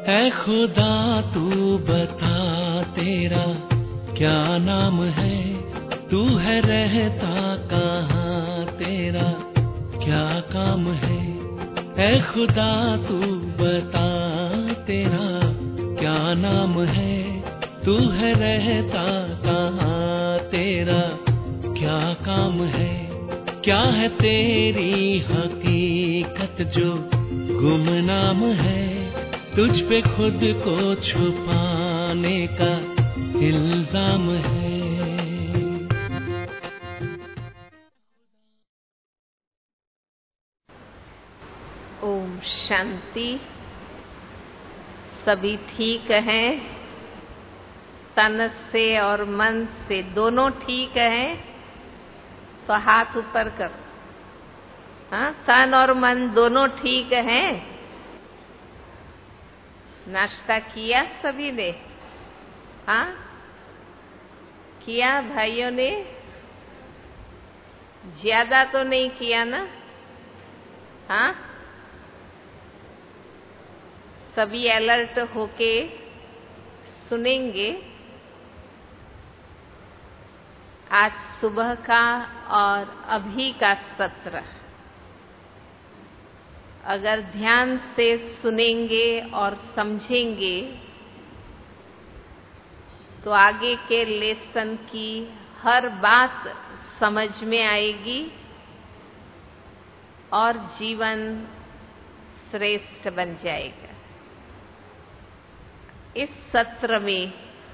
ऐ खुदा तू बता तेरा क्या नाम है, तू है रहता कहाँ, तेरा क्या काम है। ऐ खुदा तू बता तेरा क्या नाम है, तू है रहता कहाँ, तेरा क्या काम है। क्या है तेरी हकीकत जो गुमनाम है, तुझ पे खुद को छुपाने का इल्जाम है। ओम शांति। सभी ठीक हैं? तन से और मन से दोनों ठीक हैं तो हाथ ऊपर कर। हाँ, तन और मन दोनों ठीक हैं। नाश्ता किया सभी ने? हाँ, किया भाइयों ने? ज्यादा तो नहीं किया ना? हाँ, सभी अलर्ट होके सुनेंगे। आज सुबह का और अभी का सत्र अगर ध्यान से सुनेंगे और समझेंगे तो आगे के लेसन की हर बात समझ में आएगी और जीवन श्रेष्ठ बन जाएगा। इस सत्र में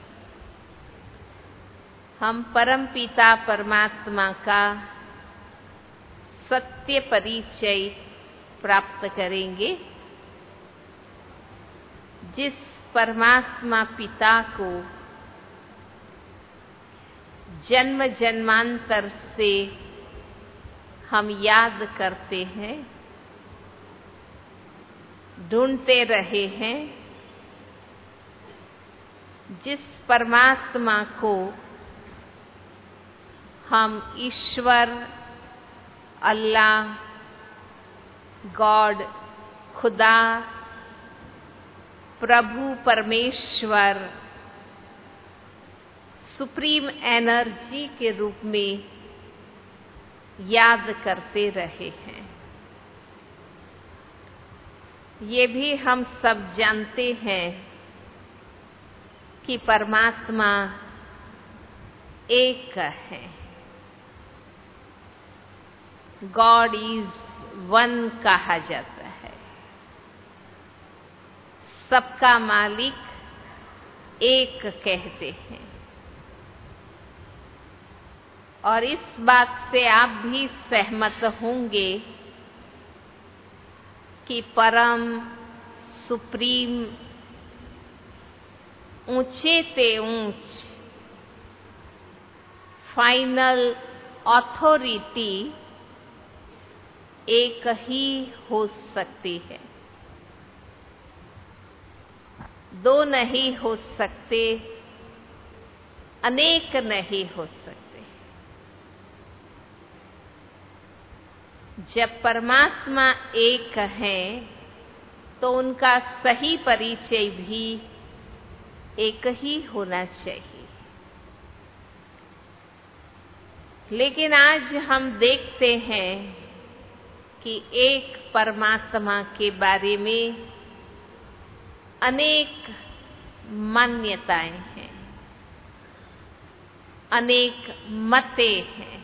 हम परमपिता परमात्मा का सत्य परिचय प्राप्त करेंगे, जिस परमात्मा पिता को जन्म जन्मांतर से हम याद करते हैं, ढूंढते रहे हैं, जिस परमात्मा को हम ईश्वर, अल्लाह, गॉड, खुदा, प्रभु परमेश्वर, सुप्रीम एनर्जी के रूप में याद करते रहे हैं। ये भी हम सब जानते हैं कि परमात्मा एक है। गॉड इज वन कहा जाता है। सबका मालिक एक कहते हैं। और इस बात से आप भी सहमत होंगे कि परम सुप्रीम ऊंचे से ऊंच फाइनल अथॉरिटी एक ही हो सकती है, दो नहीं हो सकते, अनेक नहीं हो सकते। जब परमात्मा एक है तो उनका सही परिचय भी एक ही होना चाहिए। लेकिन आज हम देखते हैं कि एक परमात्मा के बारे में अनेक मान्यताएं हैं, अनेक मतें हैं।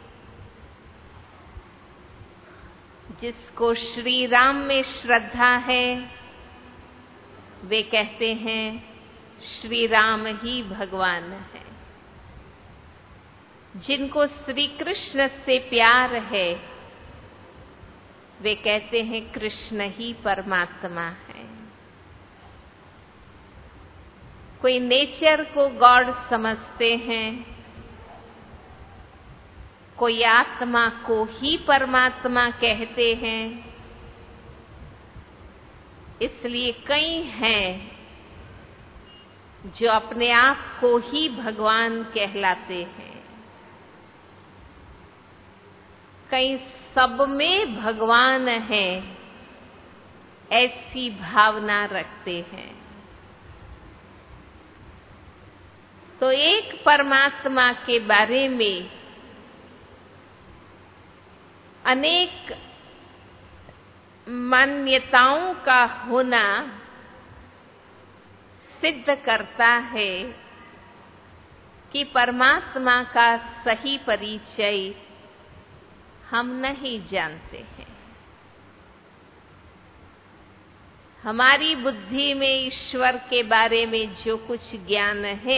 जिसको श्री राम में श्रद्धा है वे कहते हैं श्री राम ही भगवान है। जिनको श्री कृष्ण से प्यार है वे कहते हैं कृष्ण ही परमात्मा है। कोई नेचर को गॉड समझते हैं, कोई आत्मा को ही परमात्मा कहते हैं। इसलिए कई हैं जो अपने आप को ही भगवान कहलाते हैं, कई सब में भगवान है ऐसी भावना रखते हैं। तो एक परमात्मा के बारे में अनेक मान्यताओं का होना सिद्ध करता है कि परमात्मा का सही परिचय हम नहीं जानते हैं। हमारी बुद्धि में ईश्वर के बारे में जो कुछ ज्ञान है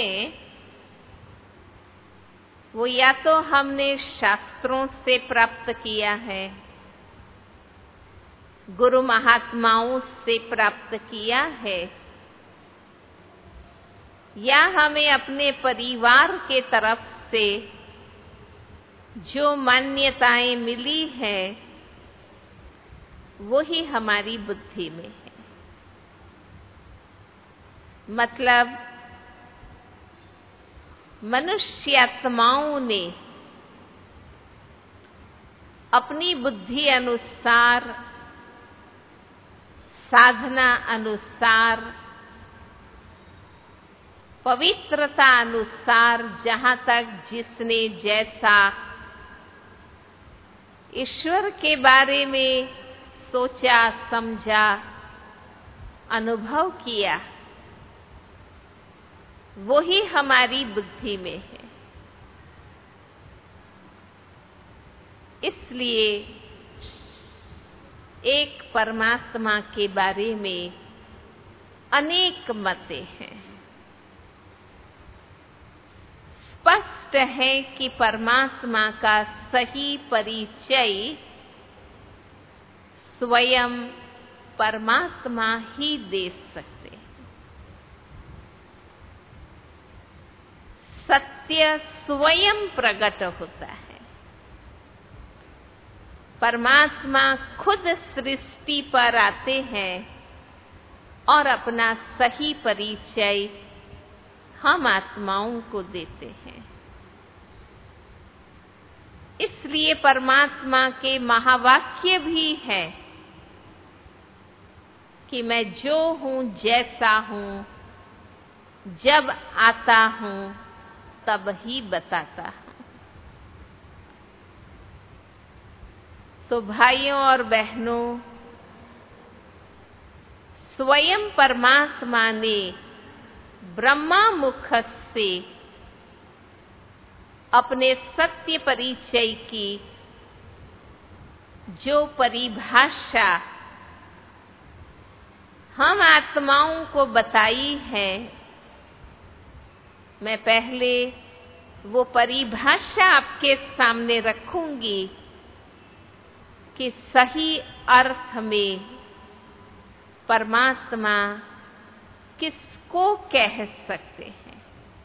वो या तो हमने शास्त्रों से प्राप्त किया है, गुरु महात्माओं से प्राप्त किया है, या हमें अपने परिवार के तरफ से जो मान्यताएं मिली है वो ही हमारी बुद्धि में है। मतलब मनुष्यात्माओं ने अपनी बुद्धि अनुसार, साधना अनुसार, पवित्रता अनुसार, जहां तक जिसने जैसा ईश्वर के बारे में सोचा, समझा, अनुभव किया, वो ही हमारी बुद्धि में है। इसलिए एक परमात्मा के बारे में अनेक मतें हैं। स्पष्ट है कि परमात्मा का सही परिचय स्वयं परमात्मा ही दे सकते हैं। सत्य स्वयं प्रकट होता है। परमात्मा खुद सृष्टि पर आते हैं और अपना सही परिचय हम आत्माओं को देते हैं। इसलिए परमात्मा के महावाक्य भी है कि मैं जो हूं, जैसा हूं, जब आता हूं तब ही बताता हूं। तो भाइयों और बहनों, स्वयं परमात्मा ने ब्रह्मा मुख से अपने सत्य परिचय की जो परिभाषा हम आत्माओं को बताई है, मैं पहले वो परिभाषा आपके सामने रखूंगी कि सही अर्थ में परमात्मा किसको कह सकते हैं।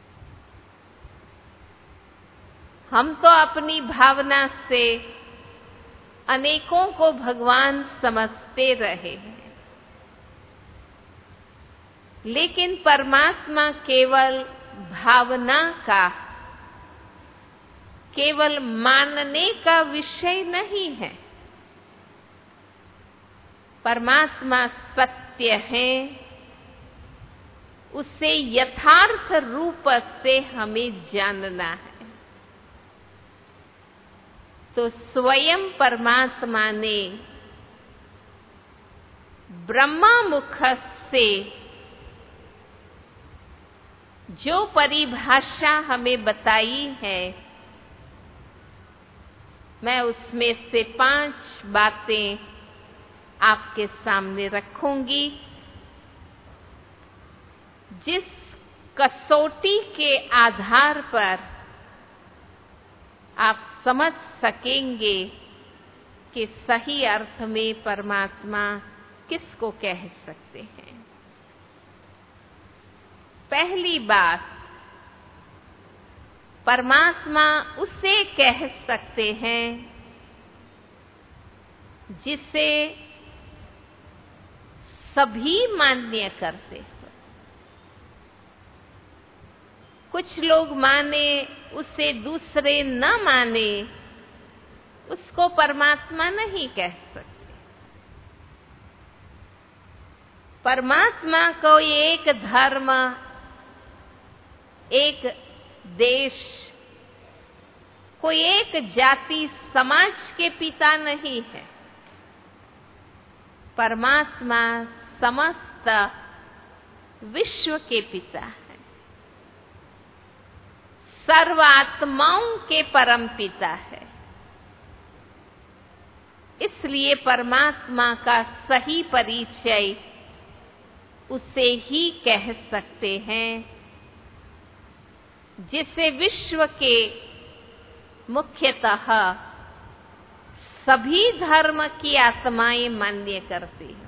हम तो अपनी भावना से अनेकों को भगवान समझते रहे हैं, लेकिन परमात्मा केवल भावना का, केवल मानने का विषय नहीं है। परमात्मा सत्य है, उसे यथार्थ रूप से हमें जानना है। तो स्वयं परमात्मा ने ब्रह्मा मुख से जो परिभाषा हमें बताई है, मैं उसमें से 5 बातें आपके सामने रखूंगी, जिस कसौटी के आधार पर आप समझ सकेंगे कि सही अर्थ में परमात्मा किसको कह सकते हैं। पहली बात, परमात्मा उसे कह सकते हैं जिसे सभी मान्य करते हैं। कुछ लोग माने, उसे दूसरे न माने, उसको परमात्मा नहीं कह सकते। परमात्मा को एक धर्म, एक देश, कोई एक जाति समाज के पिता नहीं है। परमात्मा समस्त विश्व के पिता है, सर्व आत्माओं के परम पिता है। इसलिए परमात्मा का सही परिचय उसे ही कह सकते हैं जिसे विश्व के मुख्यतः सभी धर्म की आत्माएं मान्य करती हैं।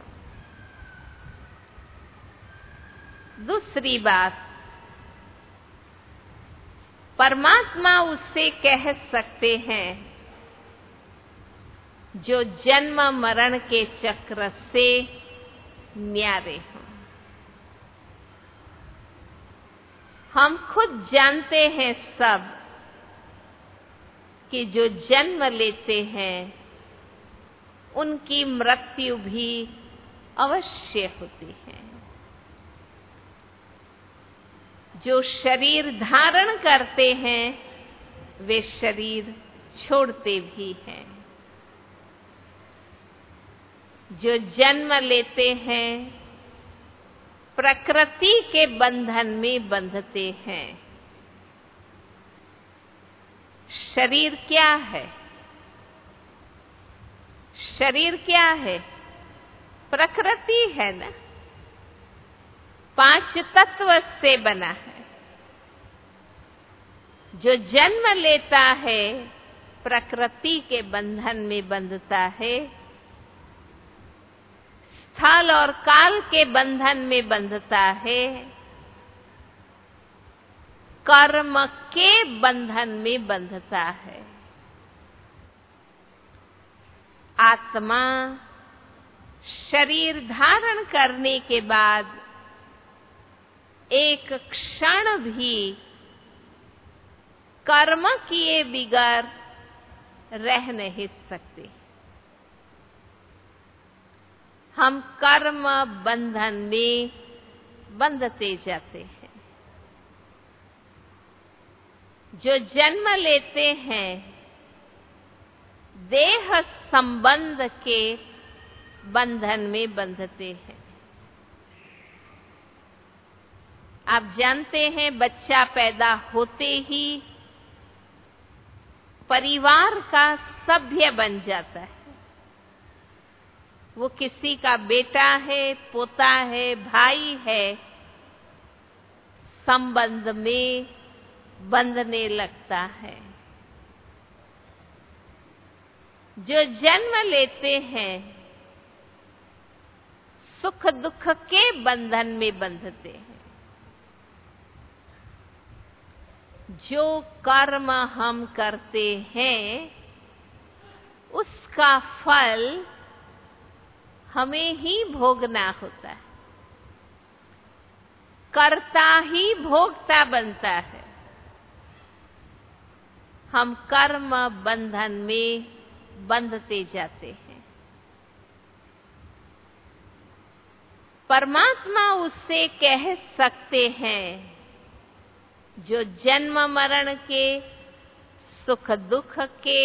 दूसरी बात, परमात्मा उससे कह सकते हैं जो जन्म मरण के चक्र से न्यारे हों। हम खुद जानते हैं सब कि जो जन्म लेते हैं उनकी मृत्यु भी अवश्य होती है। जो शरीर धारण करते हैं वे शरीर छोड़ते भी हैं। जो जन्म लेते हैं प्रकृति के बंधन में बंधते हैं। शरीर क्या है? शरीर क्या है? प्रकृति है ना, 5 तत्व से बना है। जो जन्म लेता है प्रकृति के बंधन में बंधता है, स्थल और काल के बंधन में बंधता है, कर्म के बंधन में बंधता है। आत्मा शरीर धारण करने के बाद एक क्षण भी कर्म किए बिगर रह नहीं सकते। हम कर्म बंधन में बंधते जाते हैं। जो जन्म लेते हैं देह संबंध के बंधन में बंधते हैं। आप जानते हैं बच्चा पैदा होते ही परिवार का सभ्य बन जाता है। वो किसी का बेटा है, पोता है, भाई है, संबंध में बंधने लगता है। जो जन्म लेते हैं सुख दुख के बंधन में बंधते हैं। जो कर्म हम करते हैं उसका फल हमें ही भोगना होता है। कर्ता ही भोगता बनता है। हम कर्म बंधन में बंधते जाते हैं। परमात्मा उससे कह सकते हैं जो जन्म मरण के, सुख दुख के,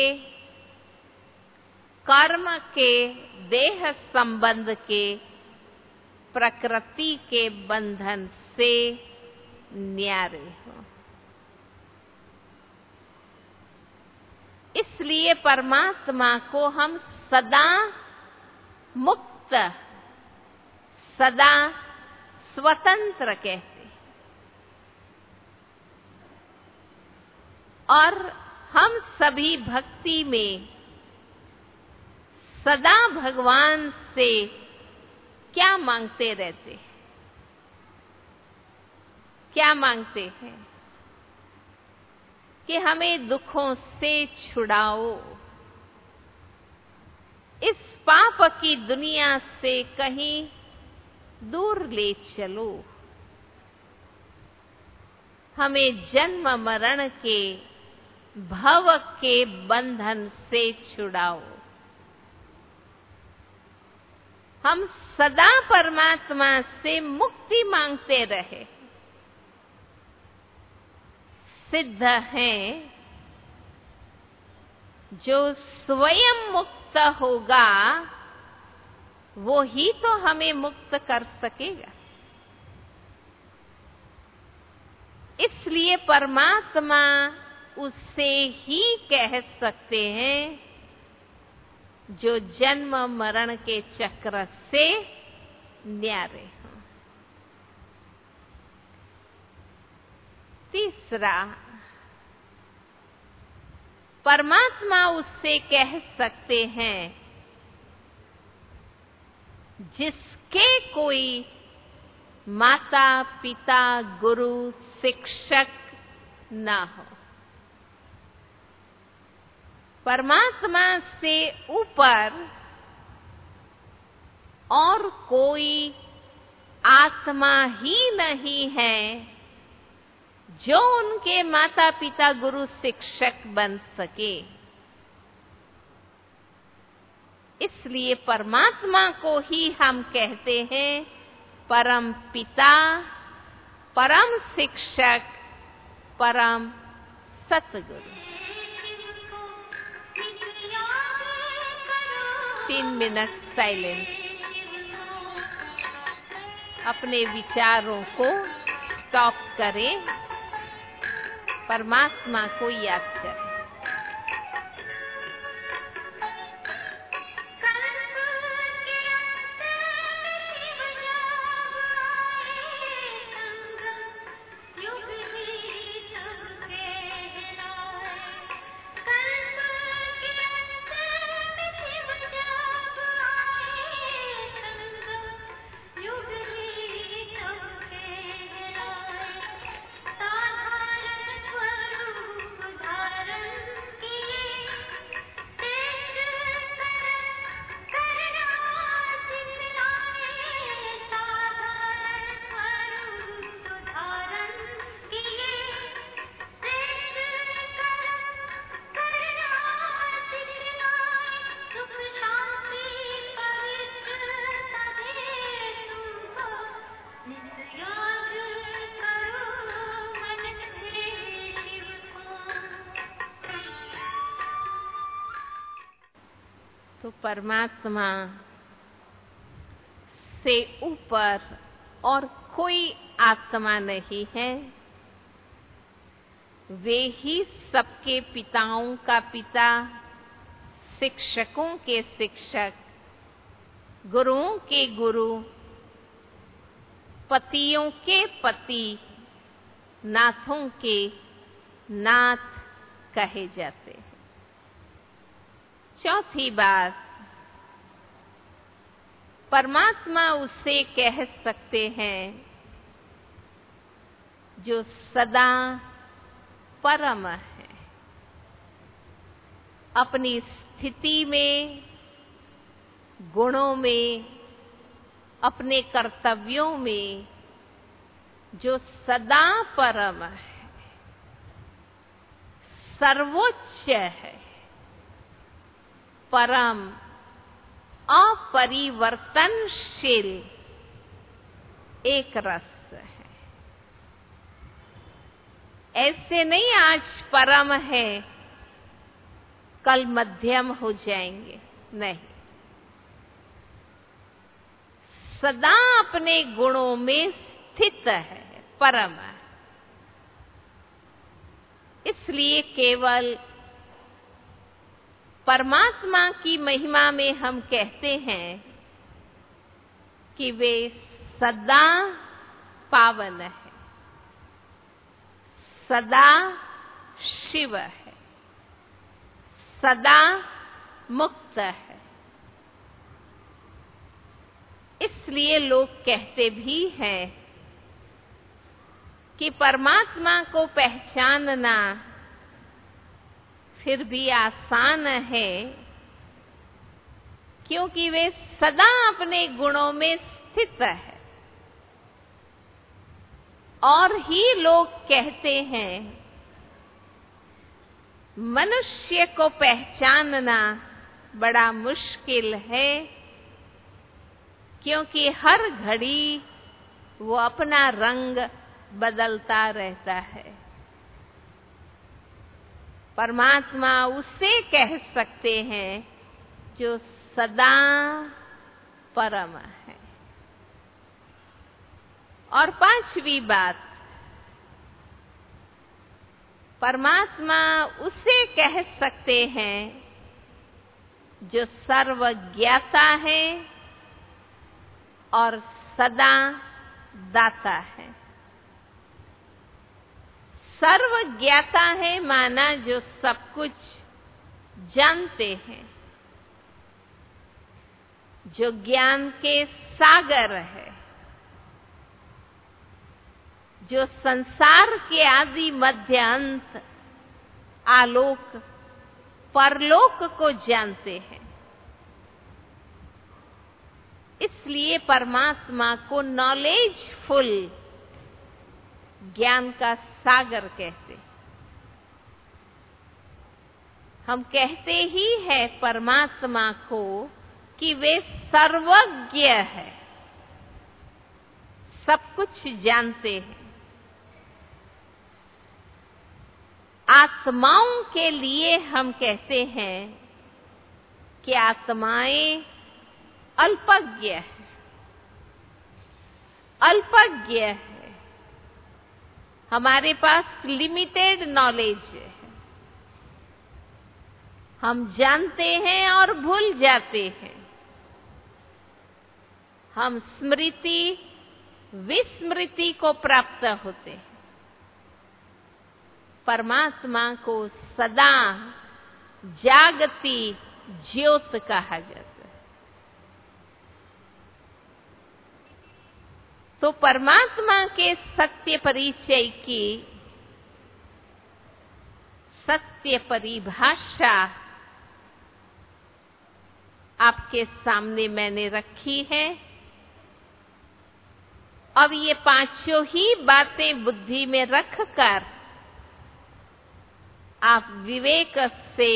कर्म के, देह संबंध के, प्रकृति के बंधन से न्यारे हो। इसलिए परमात्मा को हम सदा मुक्त, सदा स्वतंत्र कहते हैं। और हम सभी भक्ति में सदा भगवान से क्या मांगते रहते हैं? क्या मांगते हैं? कि हमें दुखों से छुड़ाओ, इस पाप की दुनिया से कहीं दूर ले चलो, हमें जन्म मरण के भव के बंधन से छुड़ाओ। हम सदा परमात्मा से मुक्ति मांगते रहे। सिद्ध हैं, जो स्वयं मुक्त होगा वो ही तो हमें मुक्त कर सकेगा। इसलिए परमात्मा उससे ही कह सकते हैं जो जन्म मरण के चक्र से न्यारे हों। तीसरा, परमात्मा उससे कह सकते हैं जिसके कोई माता पिता गुरु शिक्षक ना हो। परमात्मा से ऊपर और कोई आत्मा ही नहीं है जो उनके माता पिता गुरु शिक्षक बन सके। इसलिए परमात्मा को ही हम कहते हैं परम पिता, परम शिक्षक, परम सतगुरु। 3 मिनट साइलेंस। अपने विचारों को स्टॉप करें, परमात्मा को याद करें। तो परमात्मा से ऊपर और कोई आत्मा नहीं है। वे ही सबके पिताओं का पिता, शिक्षकों के शिक्षक, गुरुओं के गुरु, पतियों के पति, नाथों के नाथ कहे जाते हैं। चौथी बात, परमात्मा उससे कह सकते हैं जो सदा परम है। अपनी स्थिति में, गुणों में, अपने कर्तव्यों में जो सदा परम है, सर्वोच्च है, परम अपरिवर्तनशील एक रस है। ऐसे नहीं आज परम है कल मध्यम हो जाएंगे, नहीं। सदा अपने गुणों में स्थित है, परम है। इसलिए केवल परमात्मा की महिमा में हम कहते हैं कि वे सदा पावन है, सदा शिव है, सदा मुक्त है। इसलिए लोग कहते भी हैं कि परमात्मा को पहचानना फिर भी आसान है, क्योंकि वे सदा अपने गुणों में स्थित है। और ही लोग कहते हैं मनुष्य को पहचानना बड़ा मुश्किल है, क्योंकि हर घड़ी वो अपना रंग बदलता रहता है। परमात्मा उसे कह सकते हैं जो सदा परम है। और पांचवी बात, परमात्मा उसे कह सकते हैं जो सर्वज्ञाता है और सदा दाता है। सर्वज्ञाता है माना जो सब कुछ जानते हैं, जो ज्ञान के सागर है, जो संसार के आदि मध्य अंत आलोक परलोक को जानते हैं। इसलिए परमात्मा को नॉलेजफुल, ज्ञान का सागर कहते। हम कहते ही है परमात्मा को कि वे सर्वज्ञ है, सब कुछ जानते हैं। आत्माओं के लिए हम कहते हैं कि आत्माएं अल्पज्ञ है, अल्पज्ञ है। हमारे पास लिमिटेड नॉलेज है, हम जानते हैं और भूल जाते हैं। हम स्मृति विस्मृति को प्राप्त होते हैं। परमात्मा को सदा जागती ज्योत कहा जाता है। तो परमात्मा के सत्य परिचय की सत्य परिभाषा आपके सामने मैंने रखी है। अब ये पांचों ही बातें बुद्धि में रखकर आप विवेक से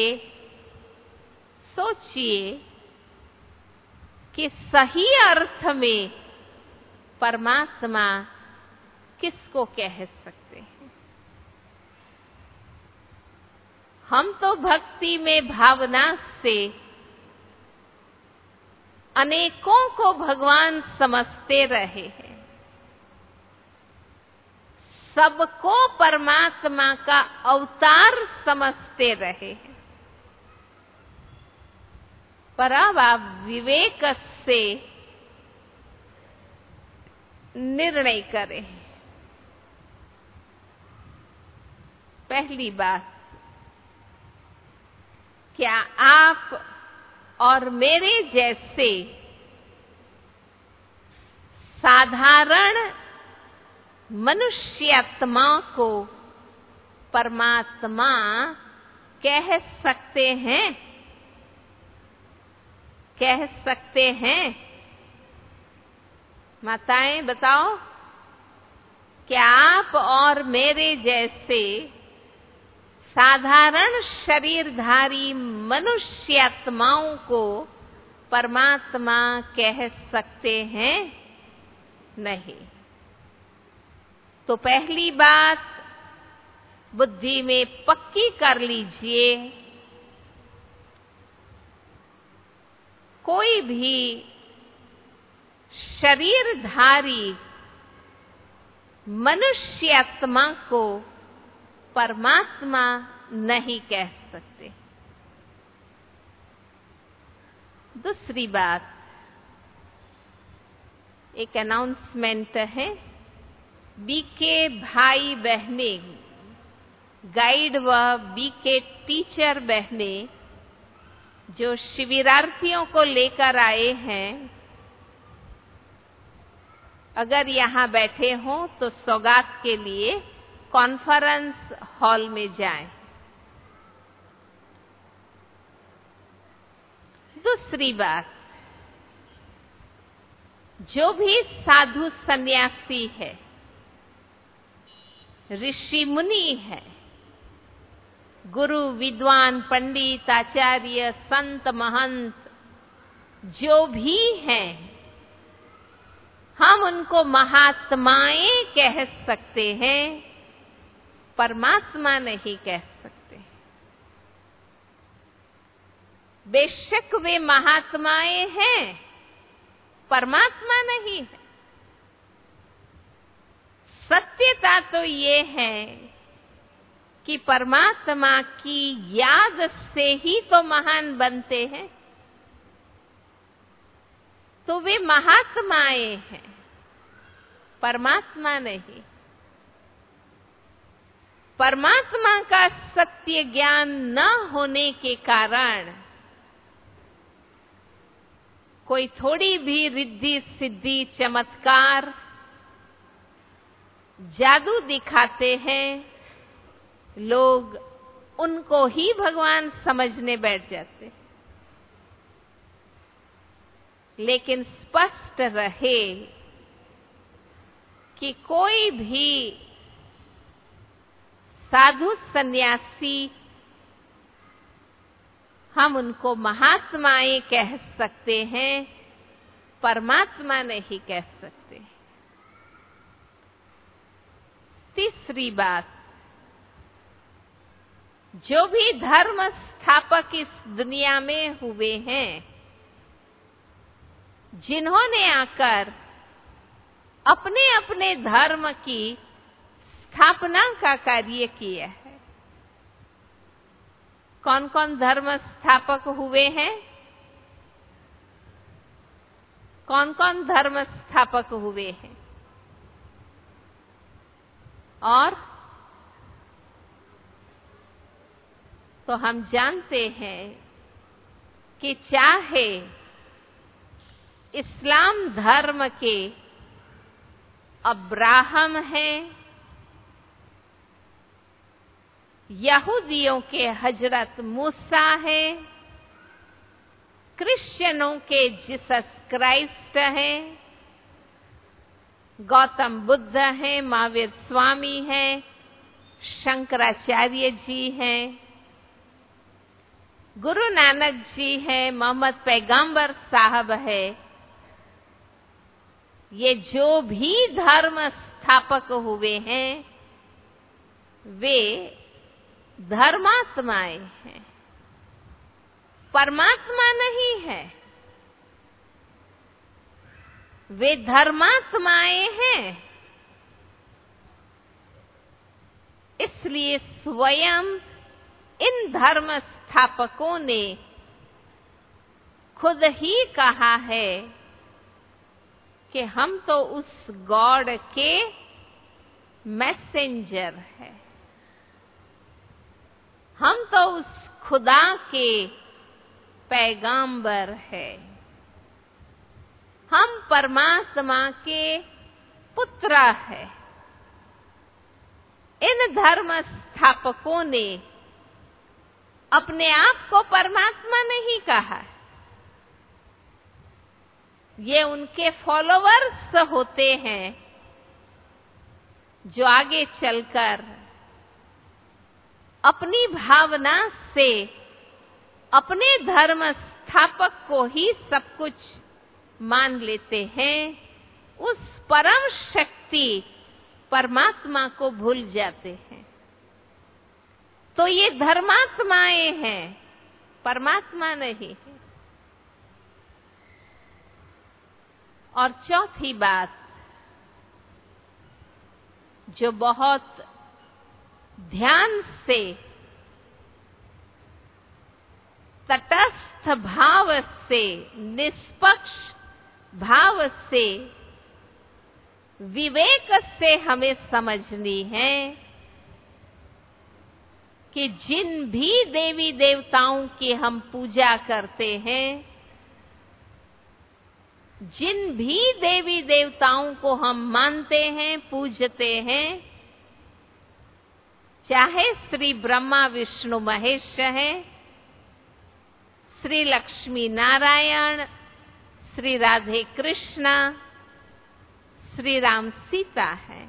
सोचिए कि सही अर्थ में परमात्मा किसको कह सकते हैं। हम तो भक्ति में भावना से अनेकों को भगवान समझते रहे हैं, सबको परमात्मा का अवतार समझते रहे हैं। पर अब आप विवेक से निर्णय करें। पहली बात, क्या आप और मेरे जैसे साधारण मनुष्यात्मा को परमात्मा कह सकते हैं? कह सकते हैं? माताएं बताओ, क्या आप और मेरे जैसे साधारण शरीरधारी मनुष्यात्माओं को परमात्मा कह सकते हैं? नहीं। तो पहली बात बुद्धि में पक्की कर लीजिए, कोई भी शरीरधारी मनुष्यात्मा को परमात्मा नहीं कह सकते। दूसरी बात, एक अनाउंसमेंट है। बीके भाई बहने, गाइड व बीके टीचर बहने जो शिविरार्थियों को लेकर आए हैं, अगर यहाँ बैठे हों तो सौगात के लिए कॉन्फ्रेंस हॉल में जाएं। दूसरी बात, जो भी साधु सन्यासी है, ऋषि मुनि है, गुरु विद्वान पंडित आचार्य संत महंत जो भी हैं, हम उनको महात्माएं कह सकते हैं, परमात्मा नहीं कह सकते। बेशक वे महात्माएं हैं, परमात्मा नहीं है। सत्यता तो ये है कि परमात्मा की याद से ही तो महान बनते हैं, तो वे महात्माएं हैं, परमात्मा नहीं। परमात्मा का सत्य ज्ञान न होने के कारण कोई थोड़ी भी रिद्धि सिद्धि चमत्कार जादू दिखाते हैं, लोग उनको ही भगवान समझने बैठ जाते हैं। लेकिन स्पष्ट रहे कि कोई भी साधु सन्यासी, हम उनको महात्माएं कह सकते हैं, परमात्मा नहीं कह सकते। तीसरी बात, जो भी धर्म स्थापक इस दुनिया में हुए हैं, जिन्होंने आकर अपने अपने धर्म की स्थापना का कार्य किया है, कौन कौन धर्म स्थापक हुए हैं? कौन कौन धर्म स्थापक हुए हैं? और तो हम जानते हैं कि चाहे इस्लाम धर्म के अब्राहम हैं, यहूदियों के हजरत मूसा हैं, क्रिश्चियनों के जीसस क्राइस्ट हैं, गौतम बुद्ध हैं, महावीर स्वामी हैं, शंकराचार्य जी हैं, गुरु नानक जी हैं, मोहम्मद पैगंबर साहब है, ये जो भी धर्म स्थापक हुए हैं, वे धर्मात्माएं हैं, परमात्मा नहीं है। वे धर्मात्माएं हैं। इसलिए स्वयं इन धर्म स्थापकों ने खुद ही कहा है कि हम तो उस गॉड के मैसेंजर हैं, हम तो उस खुदा के पैगंबर हैं, हम परमात्मा के पुत्र हैं। इन धर्म स्थापकों ने अपने आप को परमात्मा नहीं कहा, ये उनके फॉलोवर्स होते हैं जो आगे चलकर अपनी भावना से अपने धर्म स्थापक को ही सब कुछ मान लेते हैं, उस परम शक्ति परमात्मा को भूल जाते हैं। तो ये धर्मात्माएं हैं, परमात्मा नहीं है। और चौथी बात जो बहुत ध्यान से, तटस्थ भाव से, निष्पक्ष भाव से, विवेक से हमें समझनी है कि जिन भी देवी देवताओं की हम पूजा करते हैं, जिन भी देवी देवताओं को हम मानते हैं, पूजते हैं, चाहे श्री ब्रह्मा विष्णु महेश हैं, श्री लक्ष्मी नारायण, श्री राधे कृष्णा, श्री राम सीता है,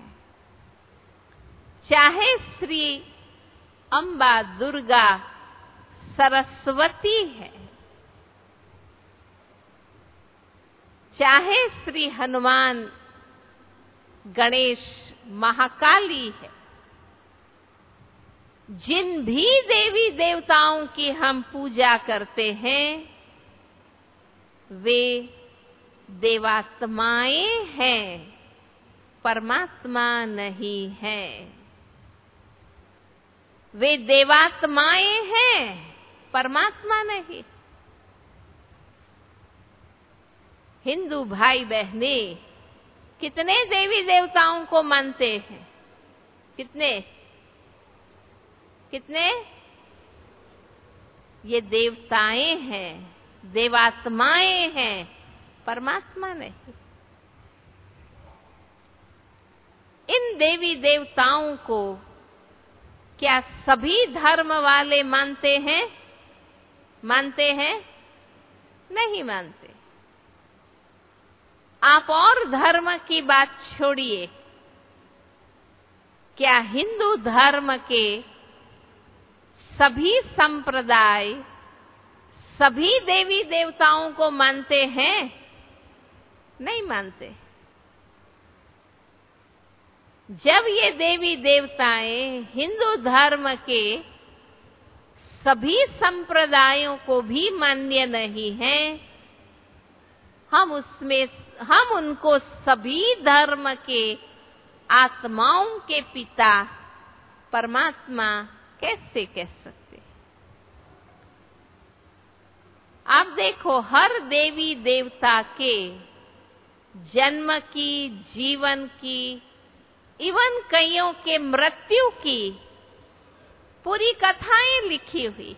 चाहे श्री अम्बा दुर्गा सरस्वती है, चाहे श्री हनुमान गणेश महाकाली है, जिन भी देवी देवताओं की हम पूजा करते हैं वे देवात्माएं हैं, परमात्मा नहीं है। वे देवात्माएं हैं, परमात्मा नहीं। हिंदू भाई बहने कितने देवी देवताओं को मानते हैं? कितने कितने? ये देवताएं हैं, देवात्माएं हैं, परमात्मा नहीं। इन देवी देवताओं को क्या सभी धर्म वाले मानते हैं? मानते हैं? नहीं मानते। आप और धर्म की बात छोड़िए, क्या हिंदू धर्म के सभी संप्रदाय सभी देवी देवताओं को मानते हैं? नहीं मानते। जब ये देवी देवताएं हिंदू धर्म के सभी संप्रदायों को भी मान्य नहीं हैं, हम उनको सभी धर्म के आत्माओं के पिता परमात्मा कैसे कह सकते? आप देखो, हर देवी देवता के जन्म की, जीवन की, इवन कईयों के मृत्यु की पूरी कथाएं लिखी हुई।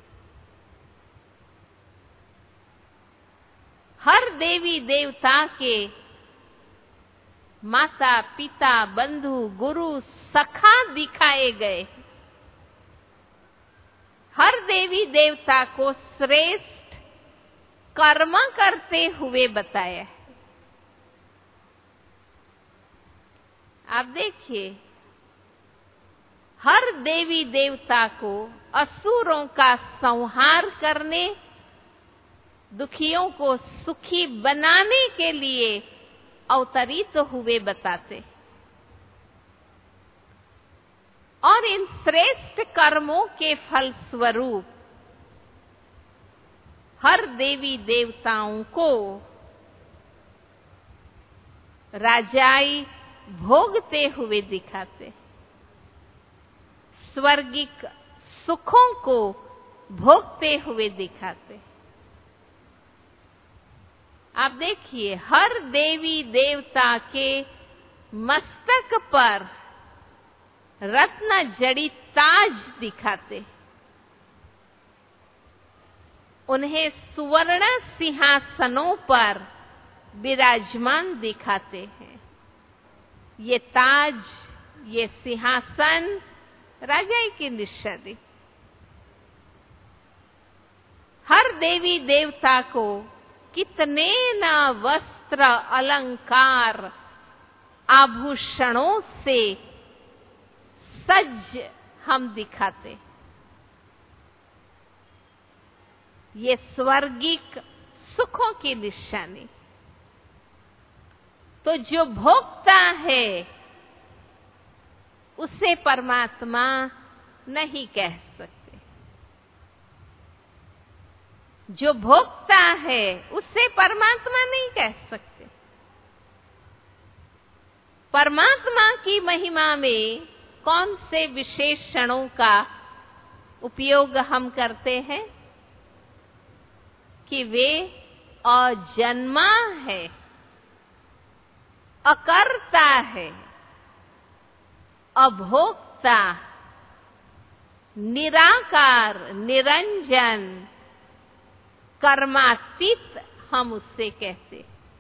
हर देवी देवता के माता पिता बंधु गुरु सखा दिखाए गए। हर देवी देवता को श्रेष्ठ कर्म करते हुए बताया है। आप देखिए, हर देवी देवता को असुरों का संहार करने, दुखियों को सुखी बनाने के लिए अवतरित हुए बताते। और इन श्रेष्ठ कर्मों के फलस्वरूप हर देवी देवताओं को राजाई भोगते हुए दिखाते, स्वर्गिक सुखों को भोगते हुए दिखाते। आप देखिए, हर देवी देवता के मस्तक पर रत्न जड़ित ताज दिखाते, उन्हें सुवर्ण सिंहासनों पर विराजमान दिखाते हैं। ये ताज, ये सिंहासन राजाई की निशानी। हर देवी देवता को कितने न वस्त्र अलंकार आभूषणों से सज्ज हम दिखाते। ये स्वर्गिक सुखों की निशानी। तो जो भोगता है उसे परमात्मा नहीं कह सकते। जो भोगता है उसे परमात्मा नहीं कह सकते। परमात्मा की महिमा में कौन से विशेषणों का उपयोग हम करते हैं? कि वे अजन्मा है, अकर्ता है, अभोक्ता, निराकार, निरंजन, कर्मातीत हम उससे कहते।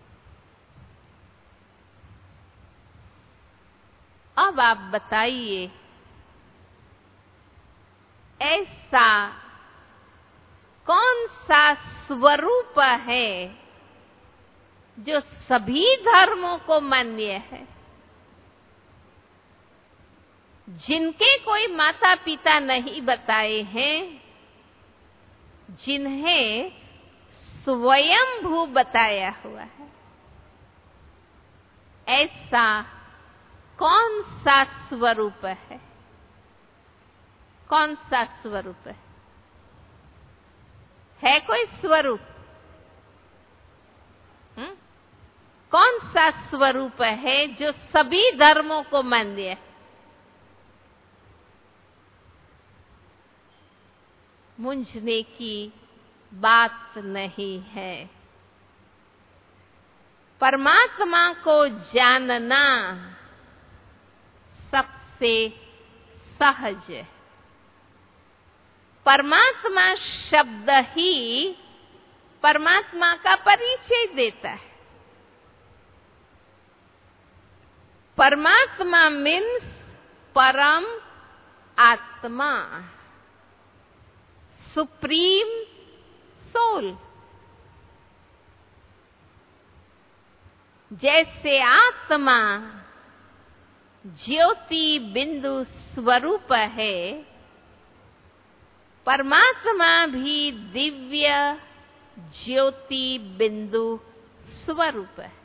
अब आप बताइए, ऐसा कौन सा स्वरूप है जो सभी धर्मों को मान्य है? जिनके कोई माता पिता नहीं बताए हैं, जिन्हें स्वयंभू बताया हुआ है, ऐसा कौन सा स्वरूप है? कौन सा स्वरूप है कोई स्वरूप? कौन सा स्वरूप है जो सभी धर्मों को मान्य है? मूंझने की बात नहीं है। परमात्मा को जानना सबसे सहज है। परमात्मा शब्द ही परमात्मा का परिचय देता है। परमात्मा मीन्स परम आत्मा, सुप्रीम सोल। जैसे आत्मा ज्योति बिंदु स्वरूप है, परमात्मा भी दिव्य ज्योति बिंदु स्वरूप है।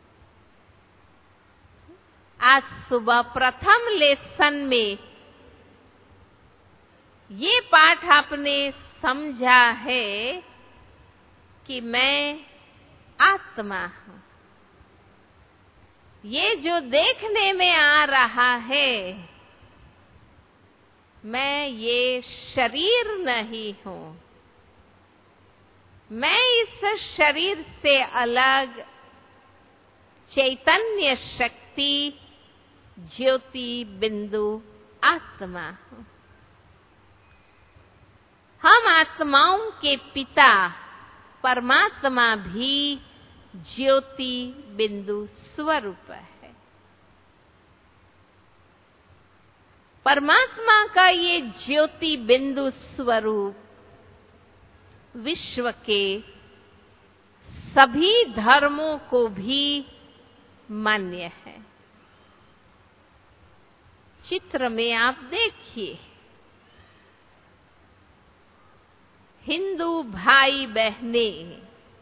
आज सुबह प्रथम लेसन में ये पाठ आपने समझा है कि मैं आत्मा हूं। ये जो देखने में आ रहा है, मैं ये शरीर नहीं हूं। मैं इस शरीर से अलग चैतन्य शक्ति ज्योति बिंदु आत्मा हूं। हम आत्माओं के पिता परमात्मा भी ज्योति बिंदु स्वरूप है। परमात्मा का ये ज्योति बिंदु स्वरूप विश्व के सभी धर्मों को भी मान्य है। चित्र में आप देखिए, हिंदू भाई बहनें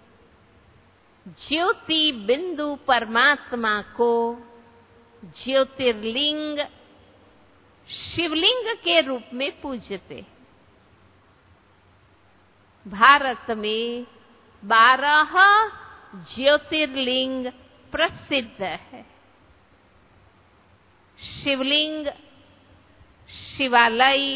ज्योति बिंदु परमात्मा को ज्योतिर्लिंग शिवलिंग के रूप में पूजते। भारत में 12 ज्योतिर्लिंग प्रसिद्ध है। शिवलिंग, शिवालय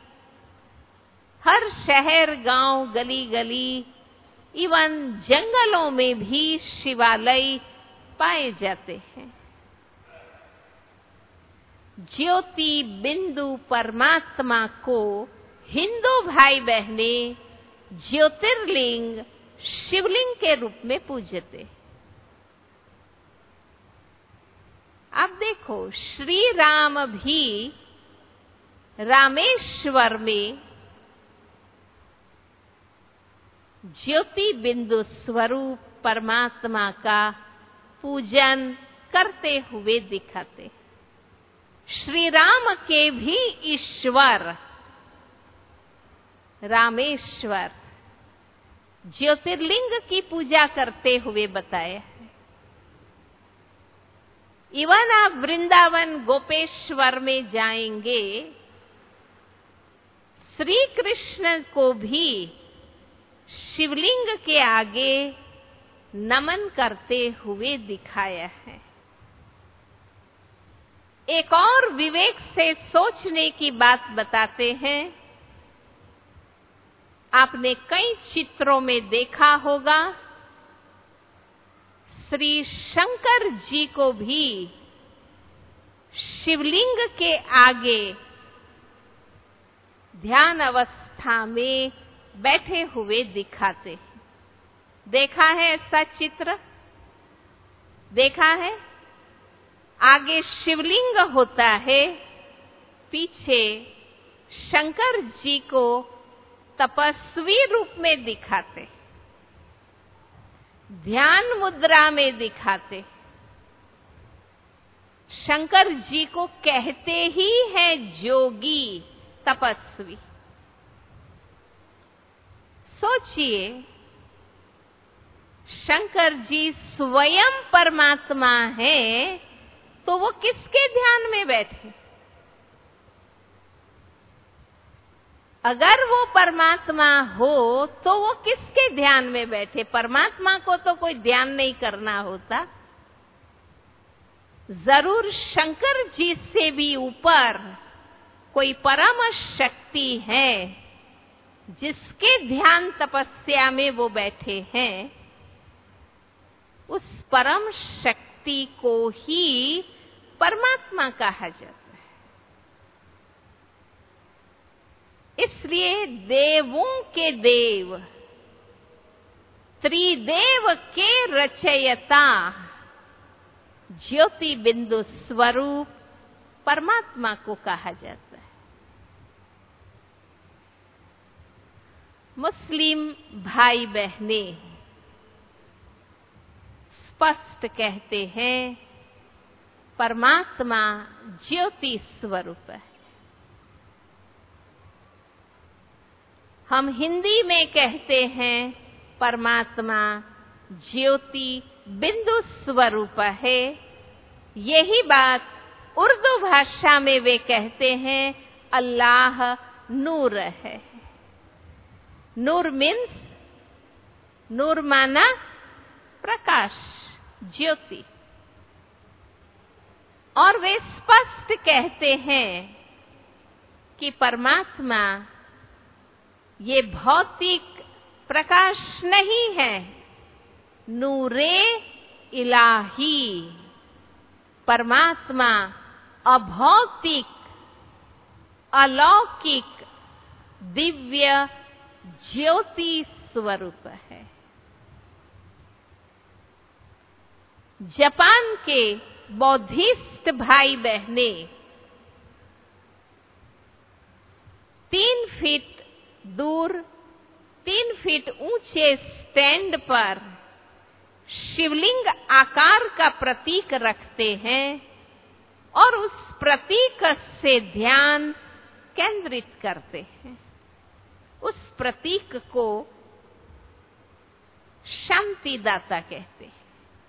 हर शहर, गांव, गली गली, इवन जंगलों में भी शिवालय पाए जाते हैं। ज्योति बिंदु परमात्मा को हिंदू भाई बहनें ज्योतिर्लिंग शिवलिंग के रूप में पूजते। अब देखो, श्री राम भी रामेश्वर में ज्योति बिंदु स्वरूप परमात्मा का पूजन करते हुए दिखाते। श्री राम के भी ईश्वर रामेश्वर ज्योतिर्लिंग की पूजा करते हुए बताया है। इवन आप वृंदावन गोपेश्वर में जाएंगे, श्री कृष्ण को भी शिवलिंग के आगे नमन करते हुए दिखाया है। एक और विवेक से सोचने की बात बताते हैं। आपने कई चित्रों में देखा होगा, श्री शंकर जी को भी शिवलिंग के आगे ध्यान अवस्था में बैठे हुए दिखाते। देखा है ऐसा चित्र? देखा है? आगे शिवलिंग होता है, पीछे शंकर जी को तपस्वी रूप में दिखाते, ध्यान मुद्रा में दिखाते। शंकर जी को कहते ही हैं जोगी, तपस्वी। सोचिए, शंकर जी स्वयं परमात्मा है, तो वो किसके ध्यान में बैठे? अगर वो परमात्मा हो तो वो किसके ध्यान में बैठे? परमात्मा को तो कोई ध्यान नहीं करना होता। जरूर शंकर जी से भी ऊपर कोई परम शक्ति है जिसके ध्यान तपस्या में वो बैठे हैं। उस परम शक्ति को ही परमात्मा कहा जाता है। इसलिए देवों के देव, त्रिदेव के रचयिता, ज्योति बिंदु स्वरूप परमात्मा को कहा जाता है। मुस्लिम भाई बहने स्पष्ट कहते हैं परमात्मा ज्योति स्वरूप है। हम हिंदी में कहते हैं परमात्मा ज्योति बिंदु स्वरूप है। यही बात उर्दू भाषा में वे कहते हैं अल्लाह नूर है। नूर मीन्स, नूर माना प्रकाश, ज्योति। और वे स्पष्ट कहते हैं कि परमात्मा ये भौतिक प्रकाश नहीं है, नूरे इलाही। परमात्मा अभौतिक, अलौकिक, दिव्य ज्योति स्वरूप है। जापान के बौद्धिस्ट भाई बहने 3 फीट दूर, 3 फीट ऊंचे स्टैंड पर शिवलिंग आकार का प्रतीक रखते हैं और उस प्रतीक से ध्यान केंद्रित करते हैं। उस प्रतीक को शांतिदाता कहते हैं।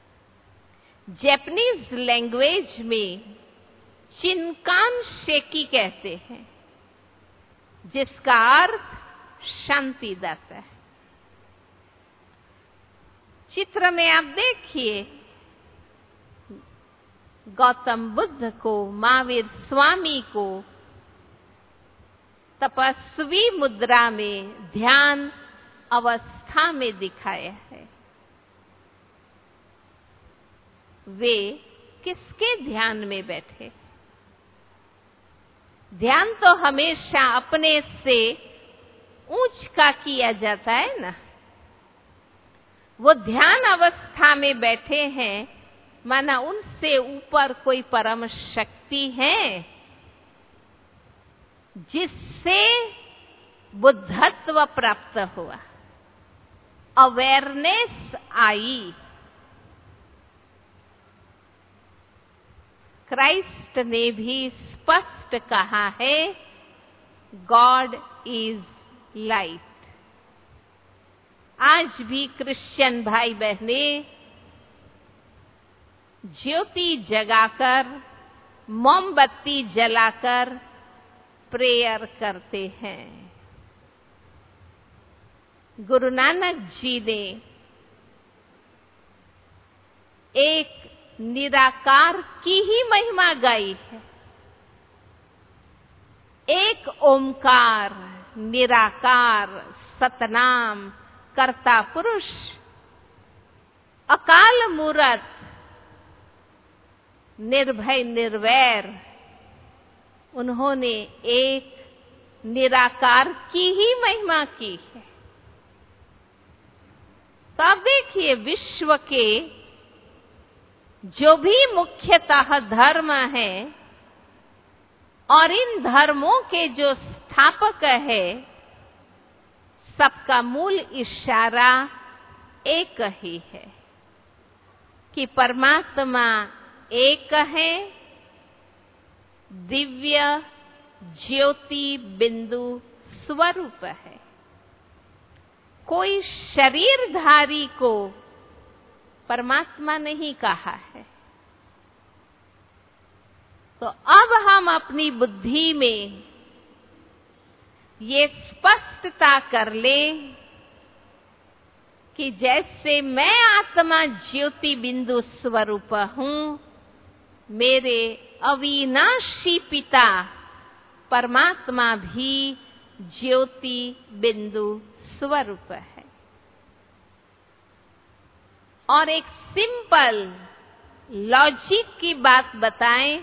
जापानीज लैंग्वेज में चिनकान शेकी कहते हैं, जिसका अर्थ शांतिदाता है। चित्र में आप देखिए, गौतम बुद्ध को, महावीर स्वामी को तपस्वी मुद्रा में ध्यान अवस्था में दिखाया है। वे किसके ध्यान में बैठे? ध्यान तो हमेशा अपने से ऊंच का किया जाता है ना। वो ध्यान अवस्था में बैठे हैं, माना उनसे ऊपर कोई परम शक्ति है जिससे बुद्धत्व प्राप्त हुआ, अवेयरनेस आई। क्राइस्ट ने भी स्पष्ट कहा है, गॉड इज लाइट। आज भी क्रिश्चियन भाई बहने ज्योति जगाकर, मोमबत्ती जलाकर प्रेयर करते हैं। गुरु नानक जी ने एक निराकार की ही महिमा गाई है। एक ओमकार, निराकार, सतनाम, कर्ता पुरुष, अकाल मूरत, निर्भय निर्वैर। उन्होंने एक निराकार की ही महिमा की है। तो आप देखिए, विश्व के जो भी मुख्यतः धर्म हैं और इन धर्मों के जो स्थापक है, सबका मूल इशारा एक ही है कि परमात्मा एक है, दिव्य ज्योति बिंदु स्वरूप है। कोई शरीरधारी को परमात्मा नहीं कहा है। तो अब हम अपनी बुद्धि में ये स्पष्टता कर ले कि जैसे मैं आत्मा ज्योति बिंदु स्वरूप हूं, मेरे अविनाशी पिता परमात्मा भी ज्योति बिंदु स्वरूप है। और एक सिंपल लॉजिक की बात बताएं,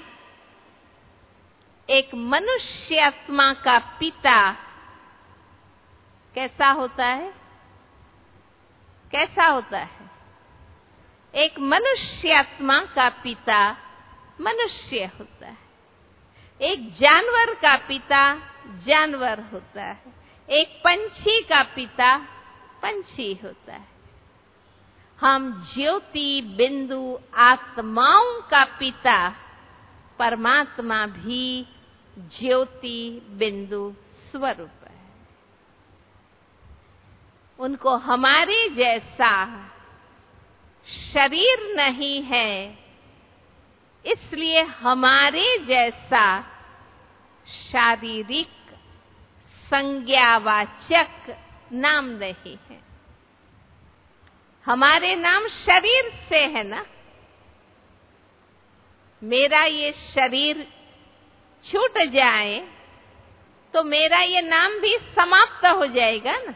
एक मनुष्य आत्मा का पिता कैसा होता है? कैसा होता है? एक मनुष्य आत्मा का पिता मनुष्य होता है। एक जानवर का पिता जानवर होता है। एक पंछी का पिता पंछी होता है। हम ज्योति बिंदु आत्माओं का पिता परमात्मा भी ज्योति बिंदु स्वरूप है। उनको हमारे जैसा शरीर नहीं है, इसलिए हमारे जैसा शारीरिक संज्ञावाचक नाम नहीं है। हमारे नाम शरीर से है ना। मेरा ये शरीर छूट जाए तो मेरा ये नाम भी समाप्त हो जाएगा ना।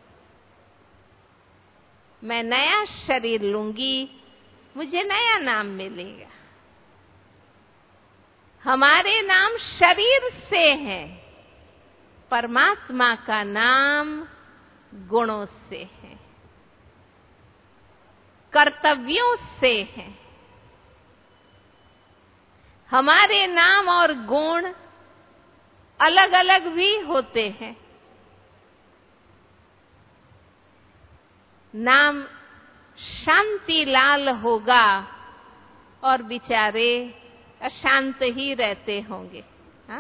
मैं नया शरीर लूंगी, मुझे नया नाम मिलेगा। हमारे नाम शरीर से है, परमात्मा का नाम गुणों से है, कर्तव्यों से है। हमारे नाम और गुण अलग अलग भी होते हैं। नाम शांतिलाल होगा और बेचारे अशांत ही रहते होंगे। हा?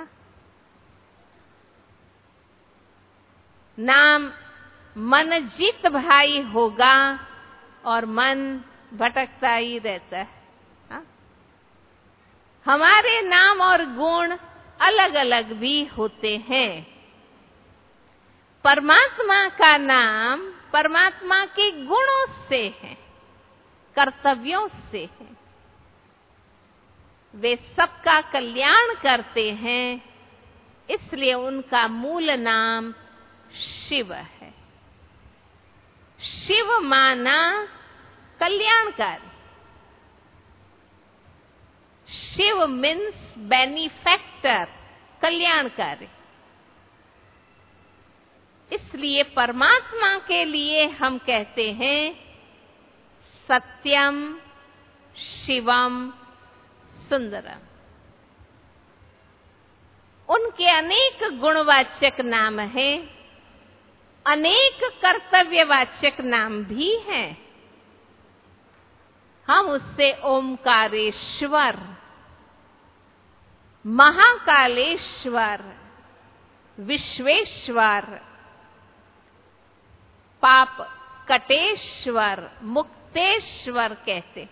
नाम मनजीत भाई होगा और मन भटकता ही रहता है। हा? हमारे नाम और गुण अलग अलग भी होते हैं। परमात्मा का नाम परमात्मा के गुणों से है, कर्तव्यों से है। वे सबका कल्याण करते हैं, इसलिए उनका मूल नाम शिव है। शिव माना कल्याणकारी। शिव मीन्स बेनिफैक्टर, कल्याणकारी। इसलिए परमात्मा के लिए हम कहते हैं सत्यम शिवम सुंदरम। उनके अनेक गुणवाचक नाम हैं, अनेक कर्तव्यवाचक नाम भी हैं। हम उससे ओमकारेश्वर, महाकालेश्वर, विश्वेश्वर, पाप कटेश्वर, मुक्तेश्वर कहते।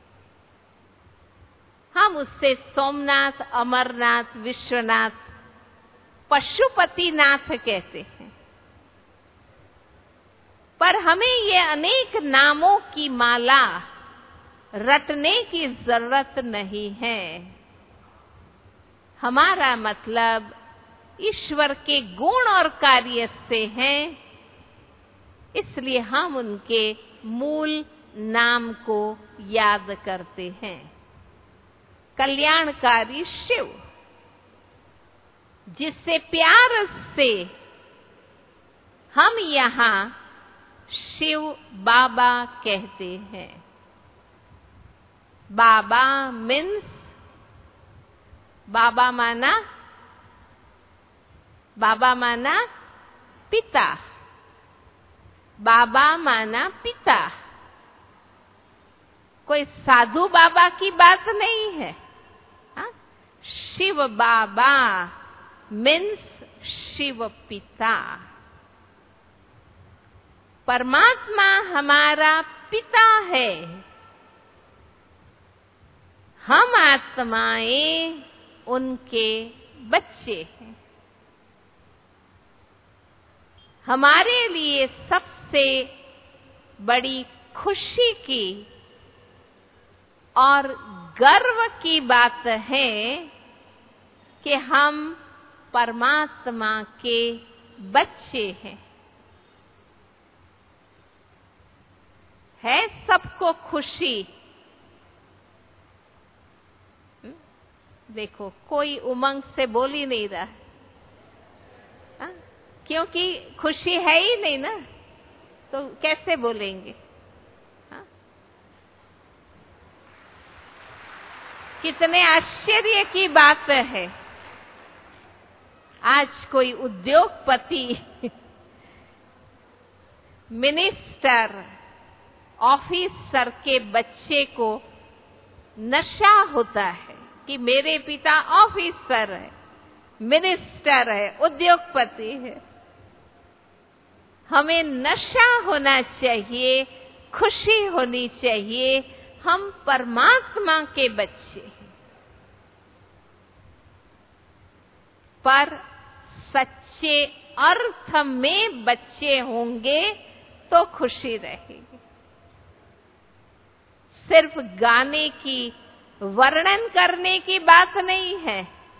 हम उससे सोमनाथ, अमरनाथ, विश्वनाथ, पशुपतिनाथ कहते हैं। पर हमें ये अनेक नामों की माला रटने की जरूरत नहीं है। हमारा मतलब ईश्वर के गुण और कार्य से है, इसलिए हम उनके मूल नाम को याद करते हैं। कल्याणकारी शिव, जिससे प्यार से हम यहाँ शिव बाबा कहते हैं। बाबा मीन्स, बाबा माना पिता। बाबा माना पिता। कोई साधु बाबा की बात नहीं है। हा? शिव बाबा मीन्स शिव पिता। परमात्मा हमारा पिता है। हम आत्माएं उनके बच्चे हैं। हमारे लिए सबसे बड़ी खुशी की और गर्व की बात है कि हम परमात्मा के बच्चे हैं। है सबको खुशी। देखो, कोई उमंग से बोल ही नहीं रहा, क्योंकि खुशी है ही नहीं ना, तो कैसे बोलेंगे? कितने आश्चर्य की बात है। आज कोई उद्योगपति, मिनिस्टर, ऑफिसर के बच्चे को नशा होता है कि मेरे पिता ऑफिसर है, मिनिस्टर है, उद्योगपति है। हमें नशा होना चाहिए, खुशी होनी चाहिए। हम परमात्मा के बच्चे हैं। पर सच्चे अर्थ में बच्चे होंगे तो खुशी रहेगी। सिर्फ गाने की, वर्णन करने की बात नहीं है।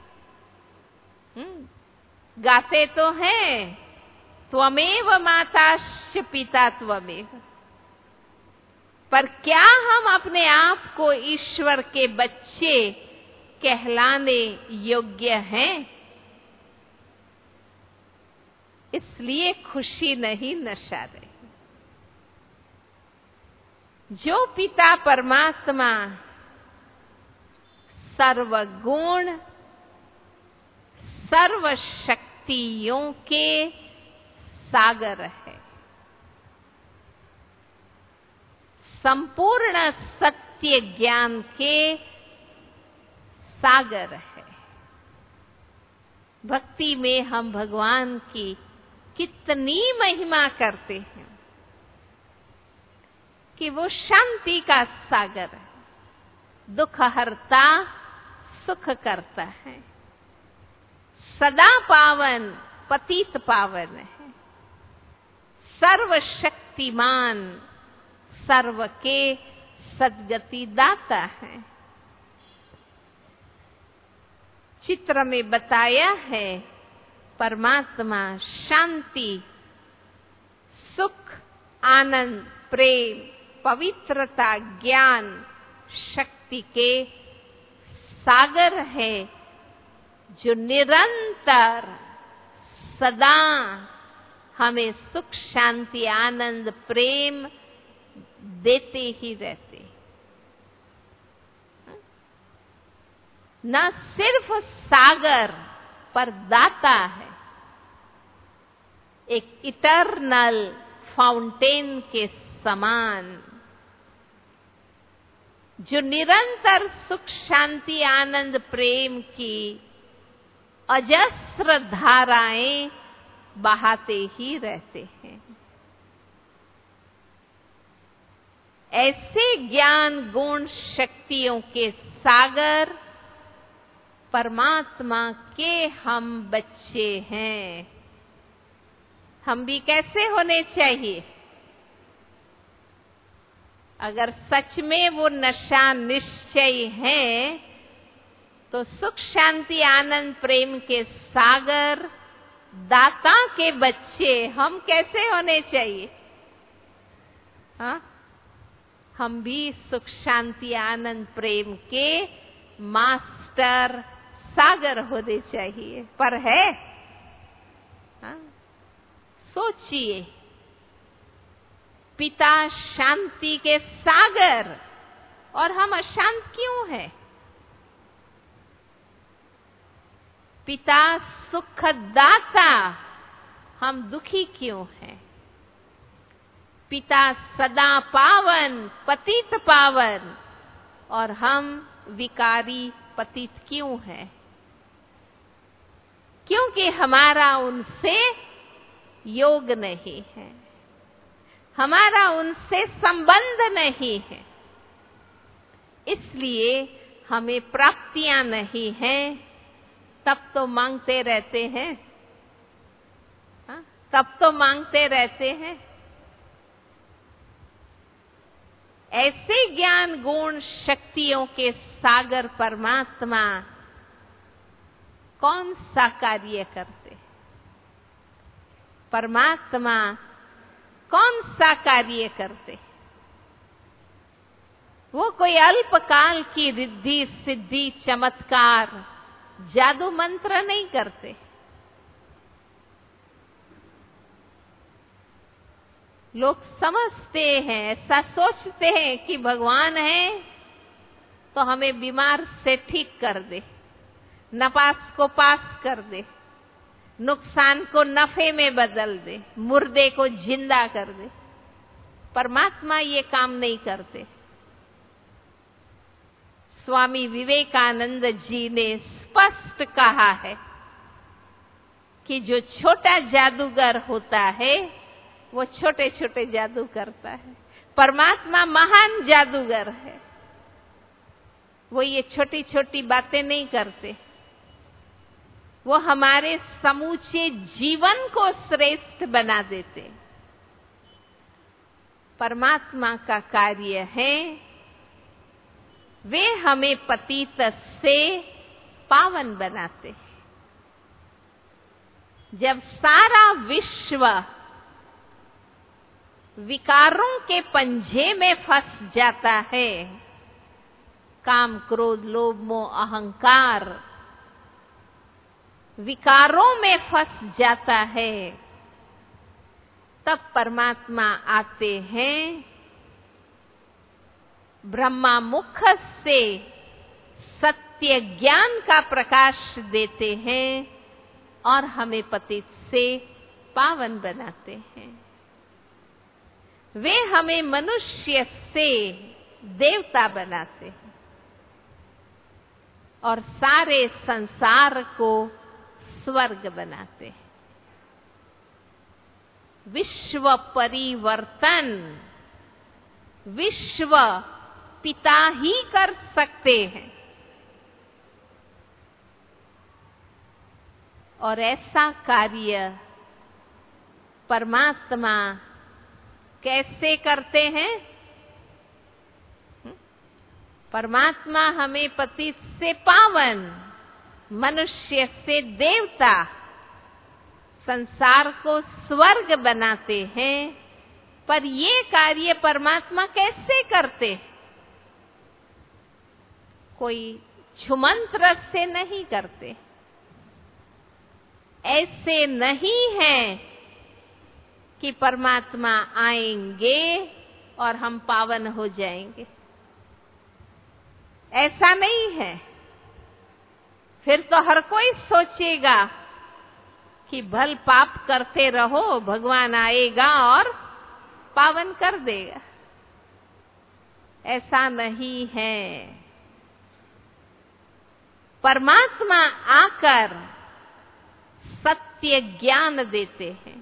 गाते तो हैं, त्वमेव माताश्च पिता त्वमेव, पर क्या हम अपने आप को ईश्वर के बच्चे कहलाने योग्य हैं? इसलिए खुशी नहीं, नशा रही। जो पिता परमात्मा सर्वगुण, सर्व शक्तियों के सागर है, संपूर्ण सत्य ज्ञान के सागर है। भक्ति में हम भगवान की कितनी महिमा करते हैं कि वो शांति का सागर है, दुख हरता, सुख करता है, सदा पावन, पतित पावन है, सर्वशक्तिमान, सर्व के सद्गति दाता है। चित्र में बताया है परमात्मा शांति, सुख, आनंद, प्रेम, पवित्रता, ज्ञान, शक्ति के सागर है, जो निरंतर सदा हमें सुख, शांति, आनंद, प्रेम देते ही रहते। न सिर्फ सागर पर दाता है, एक इटर्नल फाउंटेन के समान, जो निरंतर सुख, शांति, आनंद, प्रेम की अजस्र धाराएं बहाते ही रहते हैं। ऐसे ज्ञान, गुण, शक्तियों के सागर परमात्मा के हम बच्चे हैं। हम भी कैसे होने चाहिए? अगर सच में वो नशा निश्चय है, तो सुख, शांति, आनंद, प्रेम के सागर, दाता के बच्चे हम कैसे होने चाहिए? हाँ, हम भी सुख, शांति, आनंद, प्रेम के मास्टर, सागर होने चाहिए। पर है? हाँ? सोचिए, पिता शांति के सागर और हम अशांत क्यों हैं? पिता सुखदाता, हम दुखी क्यों हैं? पिता सदा पावन, पतित पावन, और हम विकारी, पतित क्यों हैं? क्योंकि हमारा उनसे योग नहीं है, हमारा उनसे संबंध नहीं है, इसलिए हमें प्राप्तियां नहीं हैं। तब तो मांगते रहते हैं, हाँ? तब तो मांगते रहते हैं। ऐसे ज्ञान गुण शक्तियों के सागर परमात्मा कौन सा कार्य करते? परमात्मा कौन सा कार्य करते? वो कोई अल्पकाल की रिद्धि सिद्धि चमत्कार जादू मंत्र नहीं करते। लोग समझते हैं, ऐसा सोचते हैं कि भगवान है तो हमें बीमार से ठीक कर दे, नपास को पास कर दे, नुकसान को नफे में बदल दे, मुर्दे को जिंदा कर दे। परमात्मा ये काम नहीं करते। स्वामी विवेकानंद जी ने स्पष्ट कहा है कि जो छोटा जादूगर होता है वो छोटे छोटे जादू करता है। परमात्मा महान जादूगर है, वो ये छोटी छोटी बातें नहीं करते। वो हमारे समूचे जीवन को श्रेष्ठ बना देते। परमात्मा का कार्य है वे हमें पतित से पावन बनाते हैं। जब सारा विश्व विकारों के पंजे में फंस जाता है, काम क्रोध लोभ मोह अहंकार विकारों में फंस जाता है, तब परमात्मा आते हैं, ब्रह्मा मुख से सत्य ज्ञान का प्रकाश देते हैं और हमें पतित से पावन बनाते हैं। वे हमें मनुष्य से देवता बनाते हैं और सारे संसार को स्वर्ग बनाते हैं। विश्व परिवर्तन विश्व पिता ही कर सकते हैं और ऐसा कार्य परमात्मा कैसे करते हैं? परमात्मा हमें पतित से पावन, मनुष्य से देवता, संसार को स्वर्ग बनाते हैं। पर ये कार्य परमात्मा कैसे करते? कोई छुमंत्र से नहीं करते। ऐसे नहीं है कि परमात्मा आएंगे और हम पावन हो जाएंगे। ऐसा नहीं है। फिर तो हर कोई सोचेगा कि भल पाप करते रहो, भगवान आएगा और पावन कर देगा। ऐसा नहीं है। परमात्मा आकर सत्य ज्ञान देते हैं,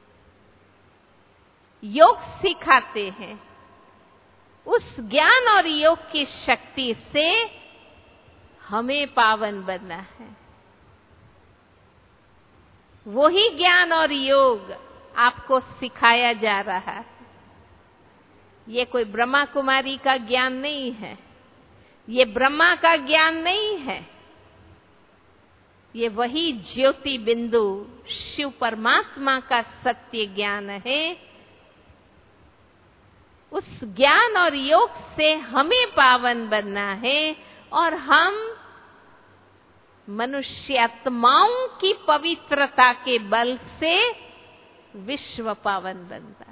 योग सिखाते हैं। उस ज्ञान और योग की शक्ति से हमें पावन बनना है। वही ज्ञान और योग आपको सिखाया जा रहा है। ये कोई ब्रह्मा कुमारी का ज्ञान नहीं है, ये ब्रह्मा का ज्ञान नहीं है। ये वही ज्योति बिंदु शिव परमात्मा का सत्य ज्ञान है। उस ज्ञान और योग से हमें पावन बनना है और हम मनुष्य आत्माओं की पवित्रता के बल से विश्व पावन बनता है।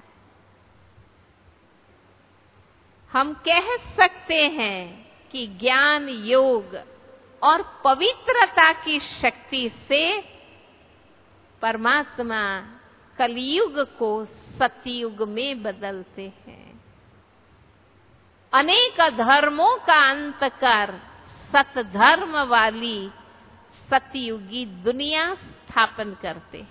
हम कह सकते हैं कि ज्ञान योग और पवित्रता की शक्ति से परमात्मा कलयुग को सतयुग में बदलते हैं। अनेक धर्मों का अंत कर सतधर्म वाली सतयुगी दुनिया स्थापन करते।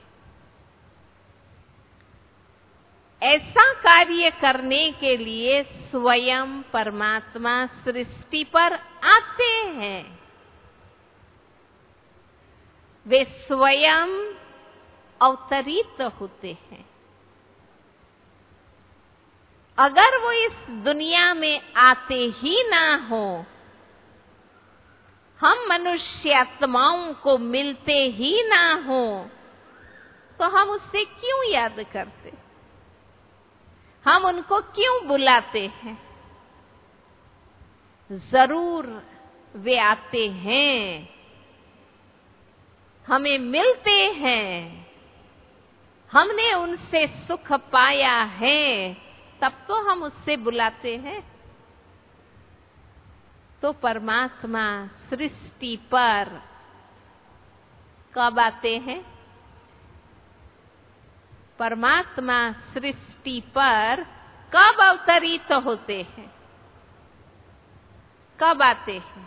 ऐसा कार्य करने के लिए स्वयं परमात्मा सृष्टि पर आते हैं। वे स्वयं अवतरित होते हैं। अगर वो इस दुनिया में आते ही ना हो, हम मनुष्य आत्माओं को मिलते ही ना हो, तो हम उससे क्यों याद करते, हम उनको क्यों बुलाते हैं? जरूर वे आते हैं, हमें मिलते हैं, हमने उनसे सुख पाया है, तब तो हम उससे बुलाते हैं। तो परमात्मा सृष्टि पर कब आते हैं? परमात्मा सृष्टि पर कब अवतरित होते हैं? कब आते हैं?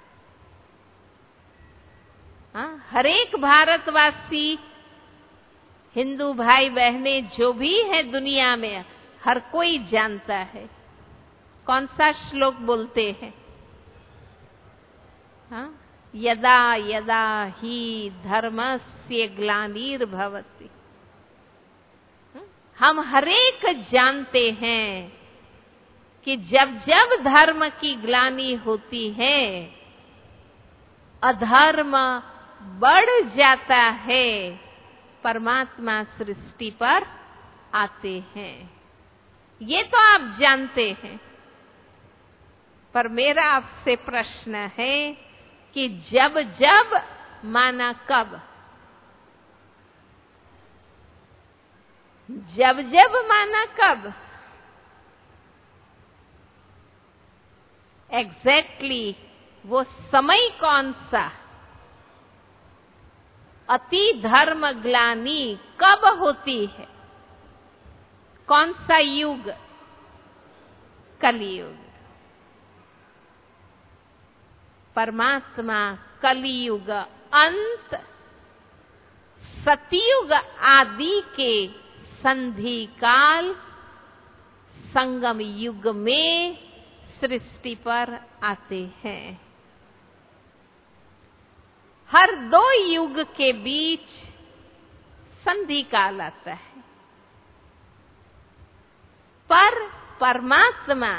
हर एक भारतवासी, हिंदू भाई बहनें जो भी है दुनिया में, हर कोई जानता है। कौन सा श्लोक बोलते हैं? यदा यदा ही धर्मस्य ग्लानिर्भवति। हम हरेक जानते हैं कि जब जब धर्म की ग्लानि होती है, अधर्म बढ़ जाता है, परमात्मा सृष्टि पर आते हैं। ये तो आप जानते हैं। पर मेरा आपसे प्रश्न है कि जब जब माना कब? जब जब माना कब? एग्जैक्टली वो समय कौन सा? अति धर्म ग्लानि कब होती है? कौन सा युग? कलियुग। परमात्मा कलियुग अंत, सतयुग आदि के संधि काल, संगम युग में सृष्टि पर आते हैं। हर दो युग के बीच संधि काल आता है, पर परमात्मा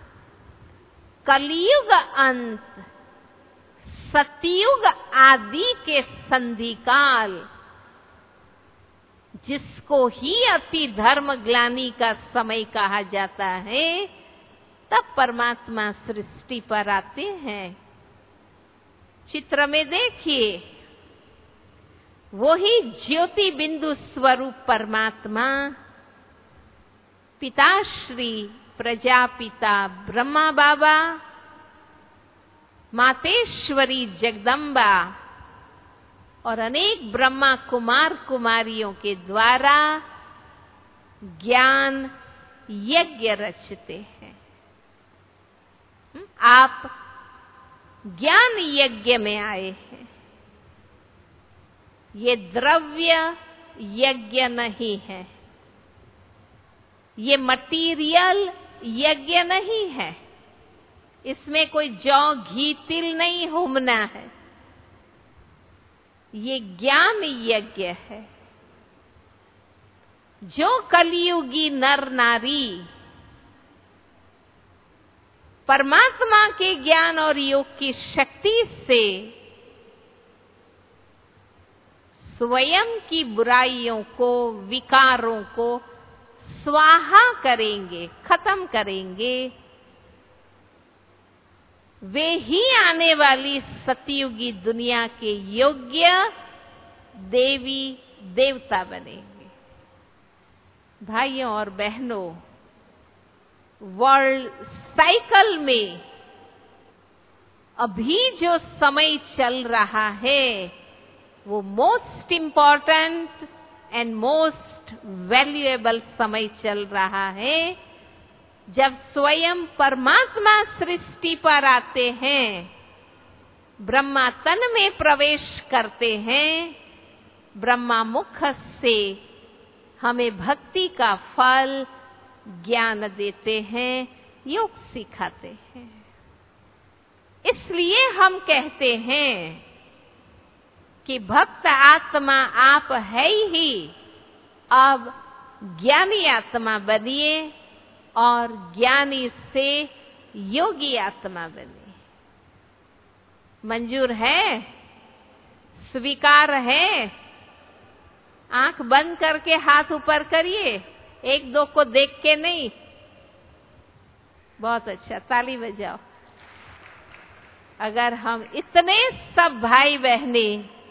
कलियुग अंत, सतयुग आदि के संधि काल, जिसको ही अति धर्म ग्लानि का समय कहा जाता है, तब परमात्मा सृष्टि पर आते हैं। चित्र में देखिए, वही ज्योति बिंदु स्वरूप परमात्मा पिताश्री प्रजापिता ब्रह्मा बाबा, मातेश्वरी जगदम्बा और अनेक ब्रह्मा कुमार कुमारियों के द्वारा ज्ञान यज्ञ रचते हैं। आप ज्ञान यज्ञ में आए हैं। ये द्रव्य यज्ञ नहीं है, ये मटीरियल यज्ञ नहीं है, इसमें कोई जौ घी तिल नहीं होमना है। ये ज्ञान यज्ञ है। जो कलियुगी नर नारी परमात्मा के ज्ञान और योग की शक्ति से स्वयं की बुराइयों को, विकारों को स्वाहा करेंगे, खत्म करेंगे, वे ही आने वाली सतयुगी दुनिया के योग्य देवी देवता बनेंगे। भाइयों और बहनों, वर्ल्ड साइकिल में अभी जो समय चल रहा है, वो most important and most valuable समय चल रहा है, जब स्वयं परमात्मा सृष्टि पर आते हैं, ब्रह्मा तन में प्रवेश करते हैं, ब्रह्मा मुख से हमें भक्ति का फल ज्ञान देते हैं, योग सिखाते हैं। इसलिए हम कहते हैं कि भक्त आत्मा आप है ही, अब ज्ञानी आत्मा बनिए और ज्ञानी से योगी आत्मा बनिए। मंजूर है? स्वीकार है? आंख बंद करके हाथ ऊपर करिए, एक दो को देख के नहीं। बहुत अच्छा, ताली बजाओ। अगर हम इतने सब भाई बहने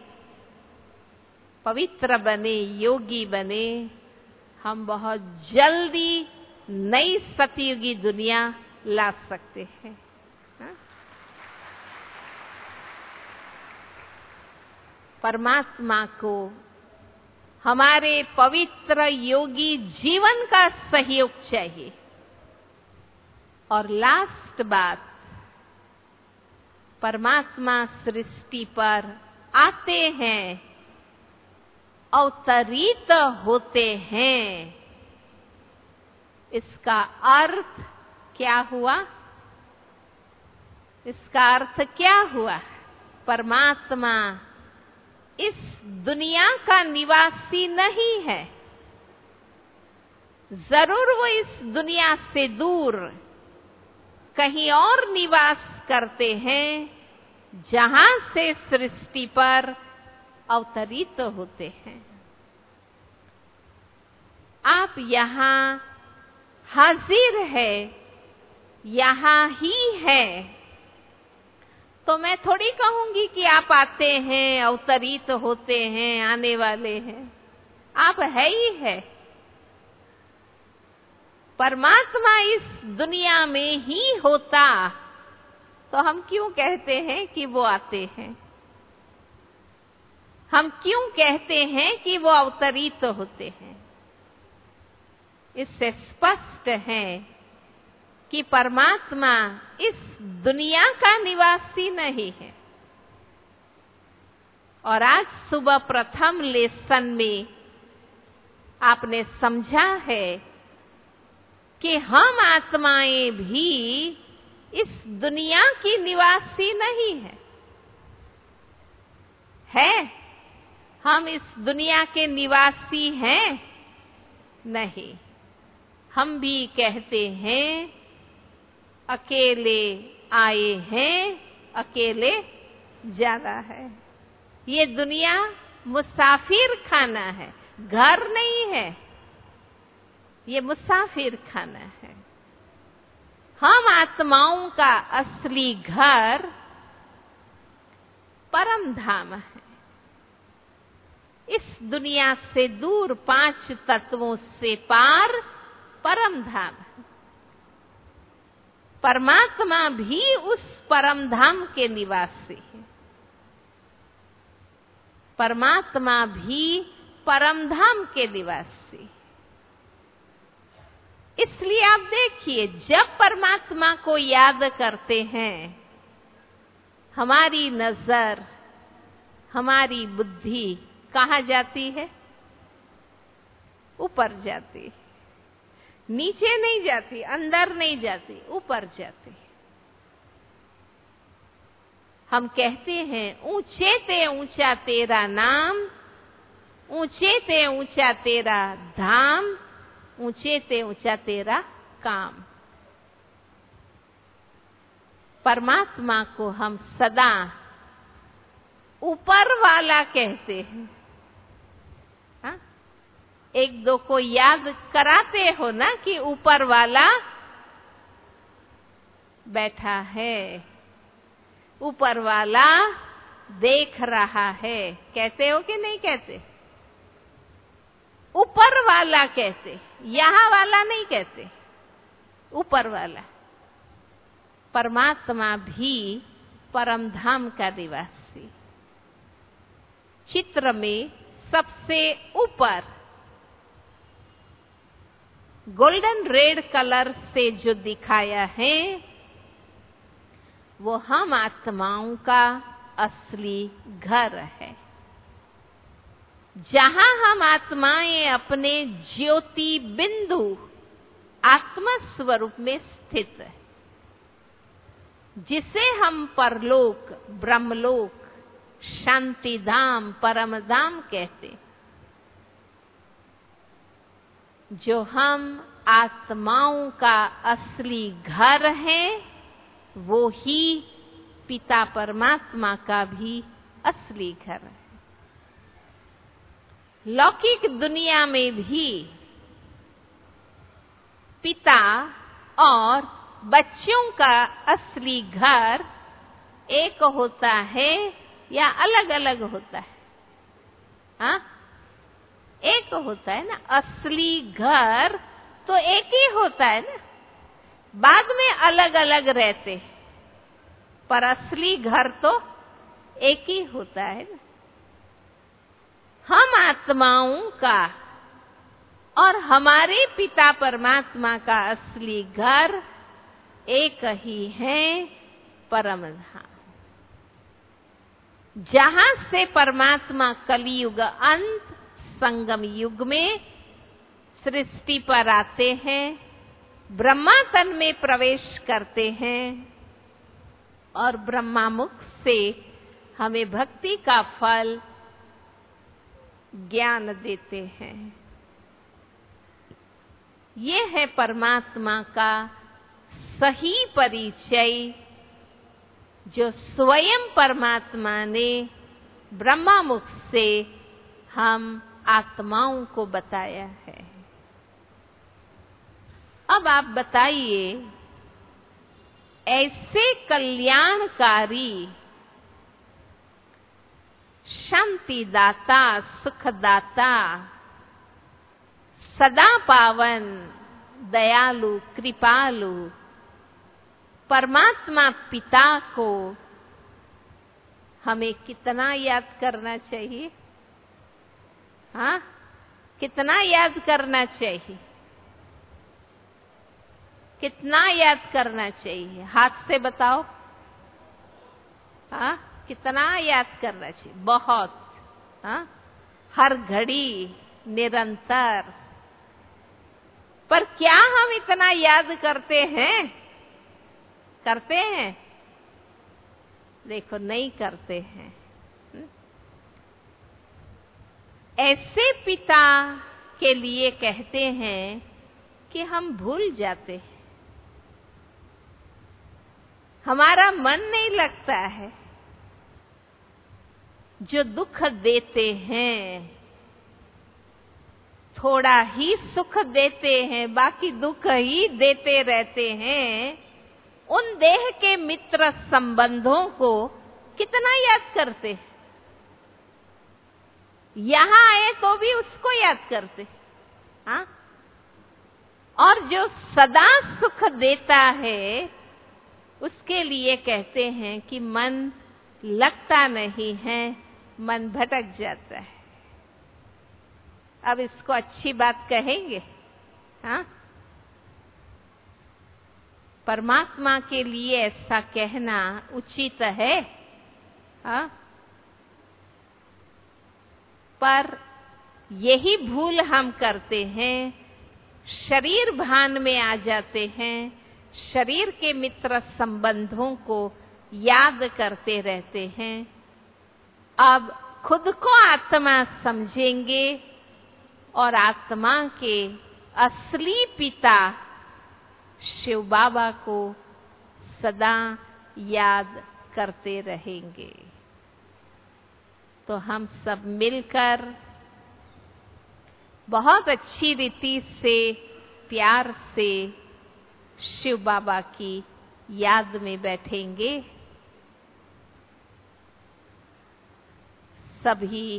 पवित्र बने, योगी बने, हम बहुत जल्दी नई सतयुगी दुनिया ला सकते हैं। हा? परमात्मा को हमारे पवित्र योगी जीवन का सहयोग चाहिए। और लास्ट बात, परमात्मा सृष्टि पर आते हैं, अवतरित होते हैं। इसका अर्थ क्या हुआ? इसका अर्थ क्या हुआ? परमात्मा इस दुनिया का निवासी नहीं है। जरूर वो इस दुनिया से दूर कहीं और निवास करते हैं, जहां से सृष्टि पर अवतरित होते हैं। आप यहां हाजिर है, यहां ही है, तो मैं थोड़ी कहूंगी कि आप आते हैं, अवतरित होते हैं, आने वाले हैं। आप है ही है। परमात्मा इस दुनिया में ही होता तो हम क्यों कहते हैं कि वो आते हैं? हम क्यों कहते हैं कि वो अवतरित होते हैं? इससे स्पष्ट है कि परमात्मा इस दुनिया का निवासी नहीं है। और आज सुबह प्रथम लेसन में आपने समझा है कि हम आत्माएं भी इस दुनिया की निवासी नहीं है? हम इस दुनिया के निवासी हैं? नहीं। हम भी कहते हैं अकेले आए हैं, अकेले जाना है। ये दुनिया मुसाफिर खाना है, घर नहीं है। ये मुसाफिर खाना है। हम आत्माओं का असली घर परम धाम है। इस दुनिया से दूर, 5 तत्वों से पार परम धाम है। परमात्मा भी उस परम धाम के निवासी है। परमात्मा भी परम धाम के निवासी। इसलिए आप देखिए, जब परमात्मा को याद करते हैं, हमारी नजर, हमारी बुद्धि कहाँ जाती है? ऊपर जाती है। नीचे नहीं जाती, अंदर नहीं जाती, ऊपर जाती। हम कहते हैं ऊंचे ते ऊंचा तेरा नाम, ऊंचे ते ऊंचा तेरा धाम, ऊंचे ते ऊंचा तेरा काम। परमात्मा को हम सदा ऊपर वाला कहते हैं। हा? एक दो को याद कराते हो ना कि ऊपर वाला बैठा है, ऊपर वाला देख रहा है। कहते हो कि नहीं कहते? ऊपर वाला कहते, यहां वाला नहीं कहते, ऊपर वाला। परमात्मा भी परम धाम का निवासी। चित्र में सबसे ऊपर गोल्डन रेड कलर से जो दिखाया है, वो हम आत्माओं का असली घर है, जहां हम आत्माएं अपने ज्योति बिंदु आत्मा स्वरूप में स्थित है, जिसे हम परलोक, ब्रह्मलोक शांति धाम, परम धाम कहते। जो हम आत्माओं का असली घर है, वो ही पिता परमात्मा का भी असली घर है। लौकिक दुनिया में भी पिता और बच्चों का असली घर एक होता है या अलग अलग होता है? हाँ, एक होता है ना। असली घर तो एक ही होता है ना, बाद में अलग अलग रहते हैं, पर असली घर तो एक ही होता है ना। हम आत्माओं का और हमारे पिता परमात्मा का असली घर एक ही है, परम धाम। जहां से परमात्मा कलियुग अंत संगम युग में सृष्टि पर आते हैं, ब्रह्मा तन में प्रवेश करते हैं और ब्रह्मा मुख से हमें भक्ति का फल ज्ञान देते हैं। ये है परमात्मा का सही परिचय, जो स्वयं परमात्मा ने ब्रह्मा मुख से हम आत्माओं को बताया है। अब आप बताइए, ऐसे कल्याणकारी, शांति दाता, सुखदाता, सदा पावन, दयालु, कृपालु परमात्मा पिता को हमें कितना याद करना चाहिए? हाँ, कितना याद करना चाहिए? कितना याद करना चाहिए? हाथ से बताओ। हाँ, कितना याद करना चाहिए? बहुत। हाँ, हर घड़ी, निरंतर। पर क्या हम इतना याद करते हैं? करते हैं? देखो, नहीं करते हैं। ऐसे पिता के लिए कहते हैं कि हम भूल जाते हैं, हमारा मन नहीं लगता है। जो दुख देते हैं, थोड़ा ही सुख देते हैं, बाकी दुख ही देते रहते हैं, उन देह के मित्र संबंधों को कितना याद करते हैं? यहां आए तो भी उसको याद करते। हाँ, और जो सदा सुख देता है, उसके लिए कहते हैं कि मन लगता नहीं है, मन भटक जाता है। अब इसको अच्छी बात कहेंगे? हाँ, परमात्मा के लिए ऐसा कहना उचित है? हाँ, पर यही भूल हम करते हैं, शरीर भान में आ जाते हैं, शरीर के मित्र संबंधों को याद करते रहते हैं। अब खुद को आत्मा समझेंगे और आत्मा के असली पिता शिव बाबा को सदा याद करते रहेंगे। तो हम सब मिलकर बहुत अच्छी रीति से, प्यार से शिव बाबा की याद में बैठेंगे। सभी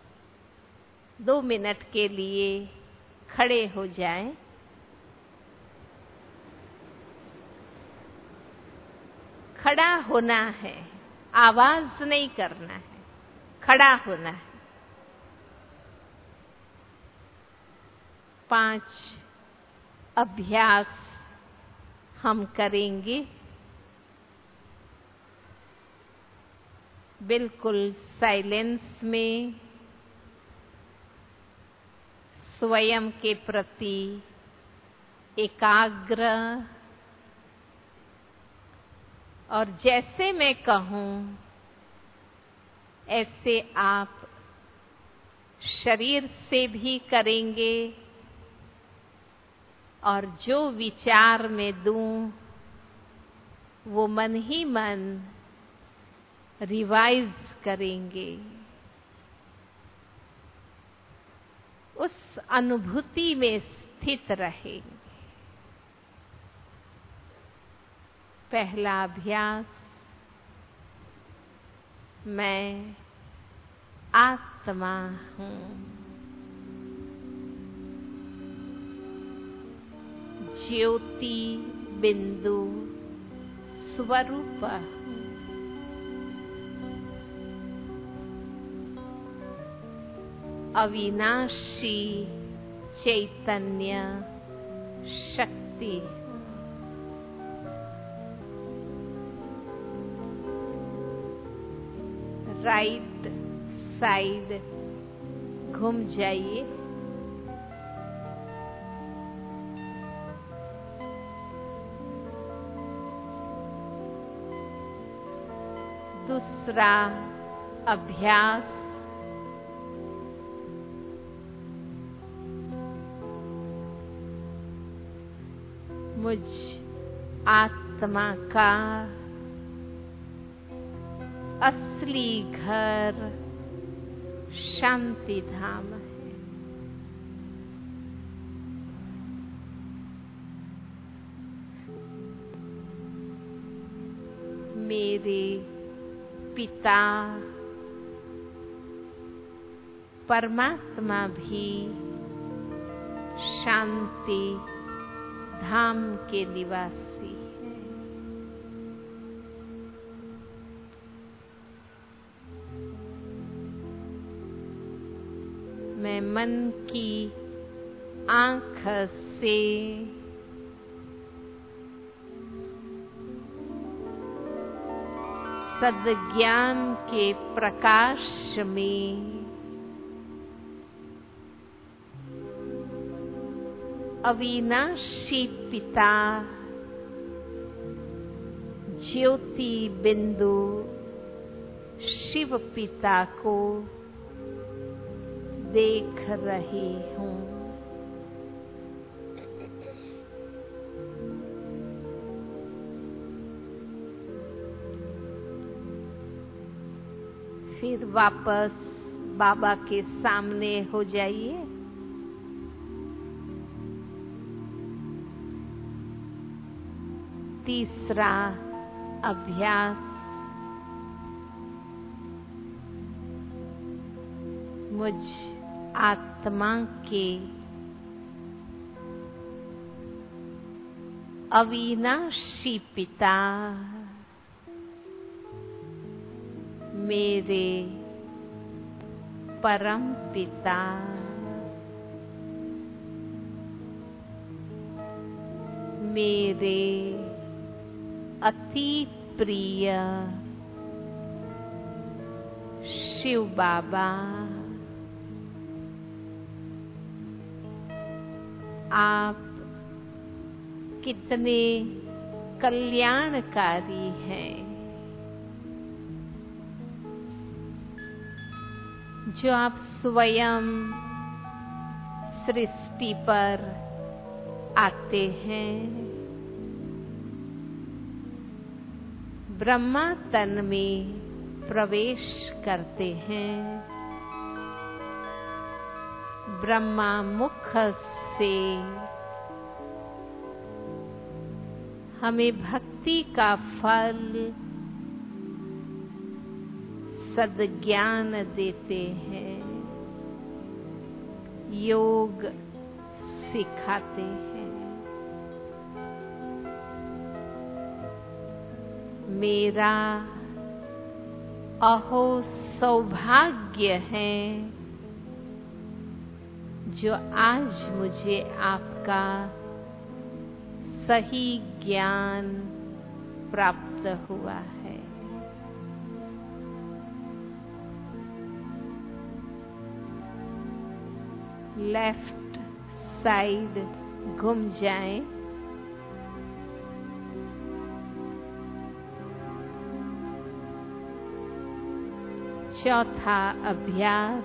2 मिनट के लिए खड़े हो जाएं। खड़ा होना है, आवाज नहीं करना है, खड़ा होना है। 5 अभ्यास हम करेंगे। बिल्कुल साइलेंस में, स्वयं के प्रति एकाग्र, और जैसे मैं कहूं ऐसे आप शरीर से भी करेंगे और जो विचार में दूं वो मन ही मन रिवाइज करेंगे, उस अनुभूति में स्थित रहेंगे। पहला अभ्यास, मैं आत्मा हूँ। ज्योति बिंदु स्वरूप हूँ। अविनाशी चैतन्य शक्ति। राइट साइड घूम जाइए। दूसरा अभ्यास, मुझ आत्मा का असली घर शांति धाम है। मेरे पिता परमात्मा भी शांति धाम के निवासी हैं। मैं मन की आँख से सद्ज्ञान के प्रकाश में अविनाशी पिता ज्योति बिंदु शिव पिता को देख रही हूँ। फिर वापस बाबा के सामने हो जाइए। तीसरा अभ्यास, मुझ आत्मा के अविनाशी पिता मेरे परम पिता मेरे अति प्रिय शिव बाबा, आप कितने कल्याणकारी हैं, जो आप स्वयं सृष्टि पर आते हैं, ब्रह्मा तन में प्रवेश करते हैं, ब्रह्मा मुख से हमें भक्ति का फल सद्ज्ञान देते हैं, योग सिखाते हैं। मेरा अहो सौभाग्य है जो आज मुझे आपका सही ज्ञान प्राप्त हुआ है। लेफ्ट साइड घूम जाएं। चौथा अभ्यास।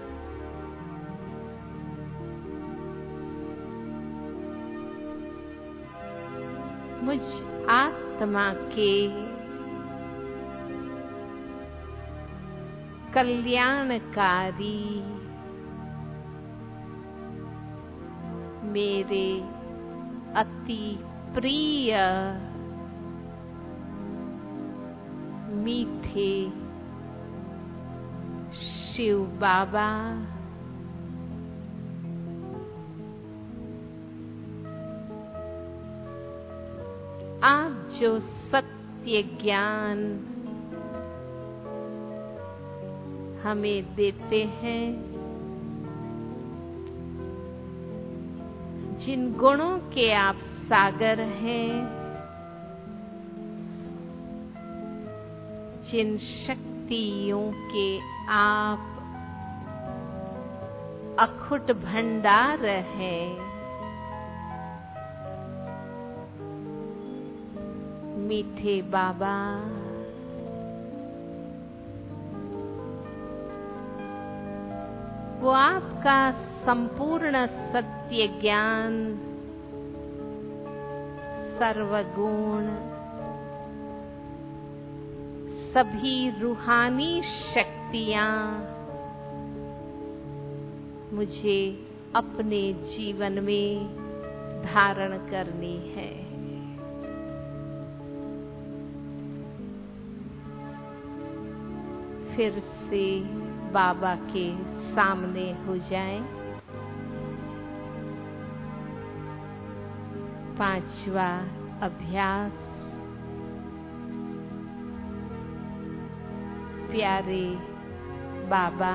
मुझ आत्मा के कल्याणकारी मेरे अति प्रिय मीठे शिव बाबा, आप जो सत्य ज्ञान हमें देते हैं, जिन गुणों के आप सागर हैं, जिन शक्तियों के आप अखुट भंडार हैं, मीठे बाबा, वो आपका संपूर्ण सत्य ज्ञान, सर्वगुण, सभी रूहानी शक्तियां मुझे अपने जीवन में धारण करनी है। फिर से बाबा के सामने हो जाएं। पांचवा अभ्यास। प्यारे बाबा,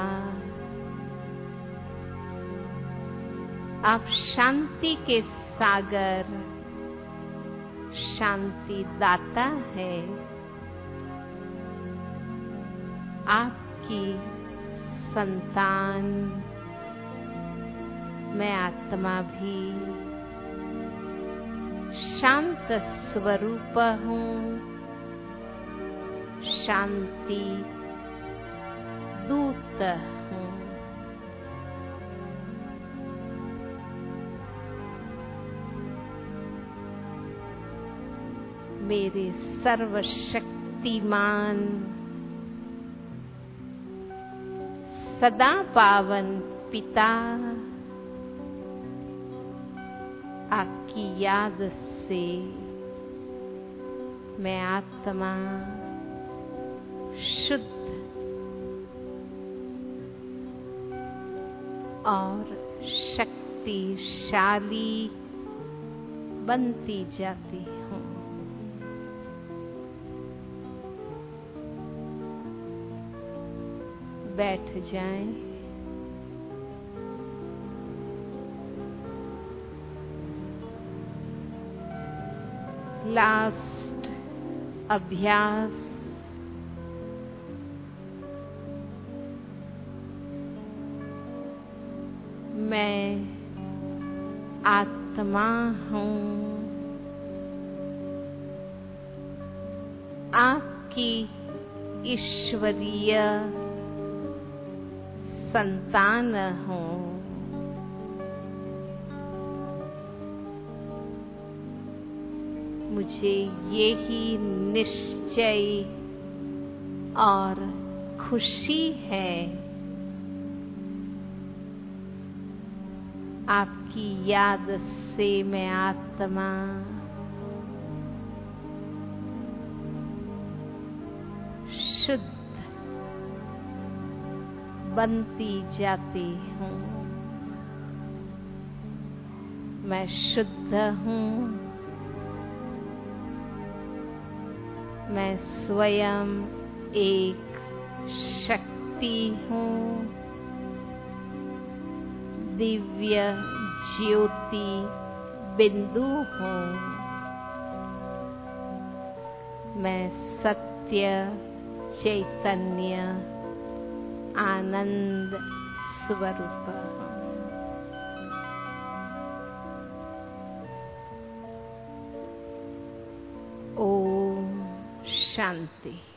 आप शांति के सागर, शांति दाता है। आपकी संतान मैं आत्मा भी शांत स्वरूप हूँ, शांति दूत हूँ। मेरे सर्वशक्तिमान सदा पावन पिता, आपकी याद से मैं आत्मा शुद्ध और शक्तिशाली बनती जाती हूँ। बैठ जाएं। लास्ट अभ्यास। मैं आत्मा हूँ, आपकी ईश्वरीय संतान हूँ। मुझे यही निश्चय और खुशी है, आपकी याद से मैं आत्मा शुद्ध बनती जाती हूँ। मैं शुद्ध हूँ। मैं स्वयं एक शक्ति हूँ, दिव्य ज्योति बिंदु हूँ। मैं सत्य चैतन्य आनंद स्वरूप हूँ। ओम शांति।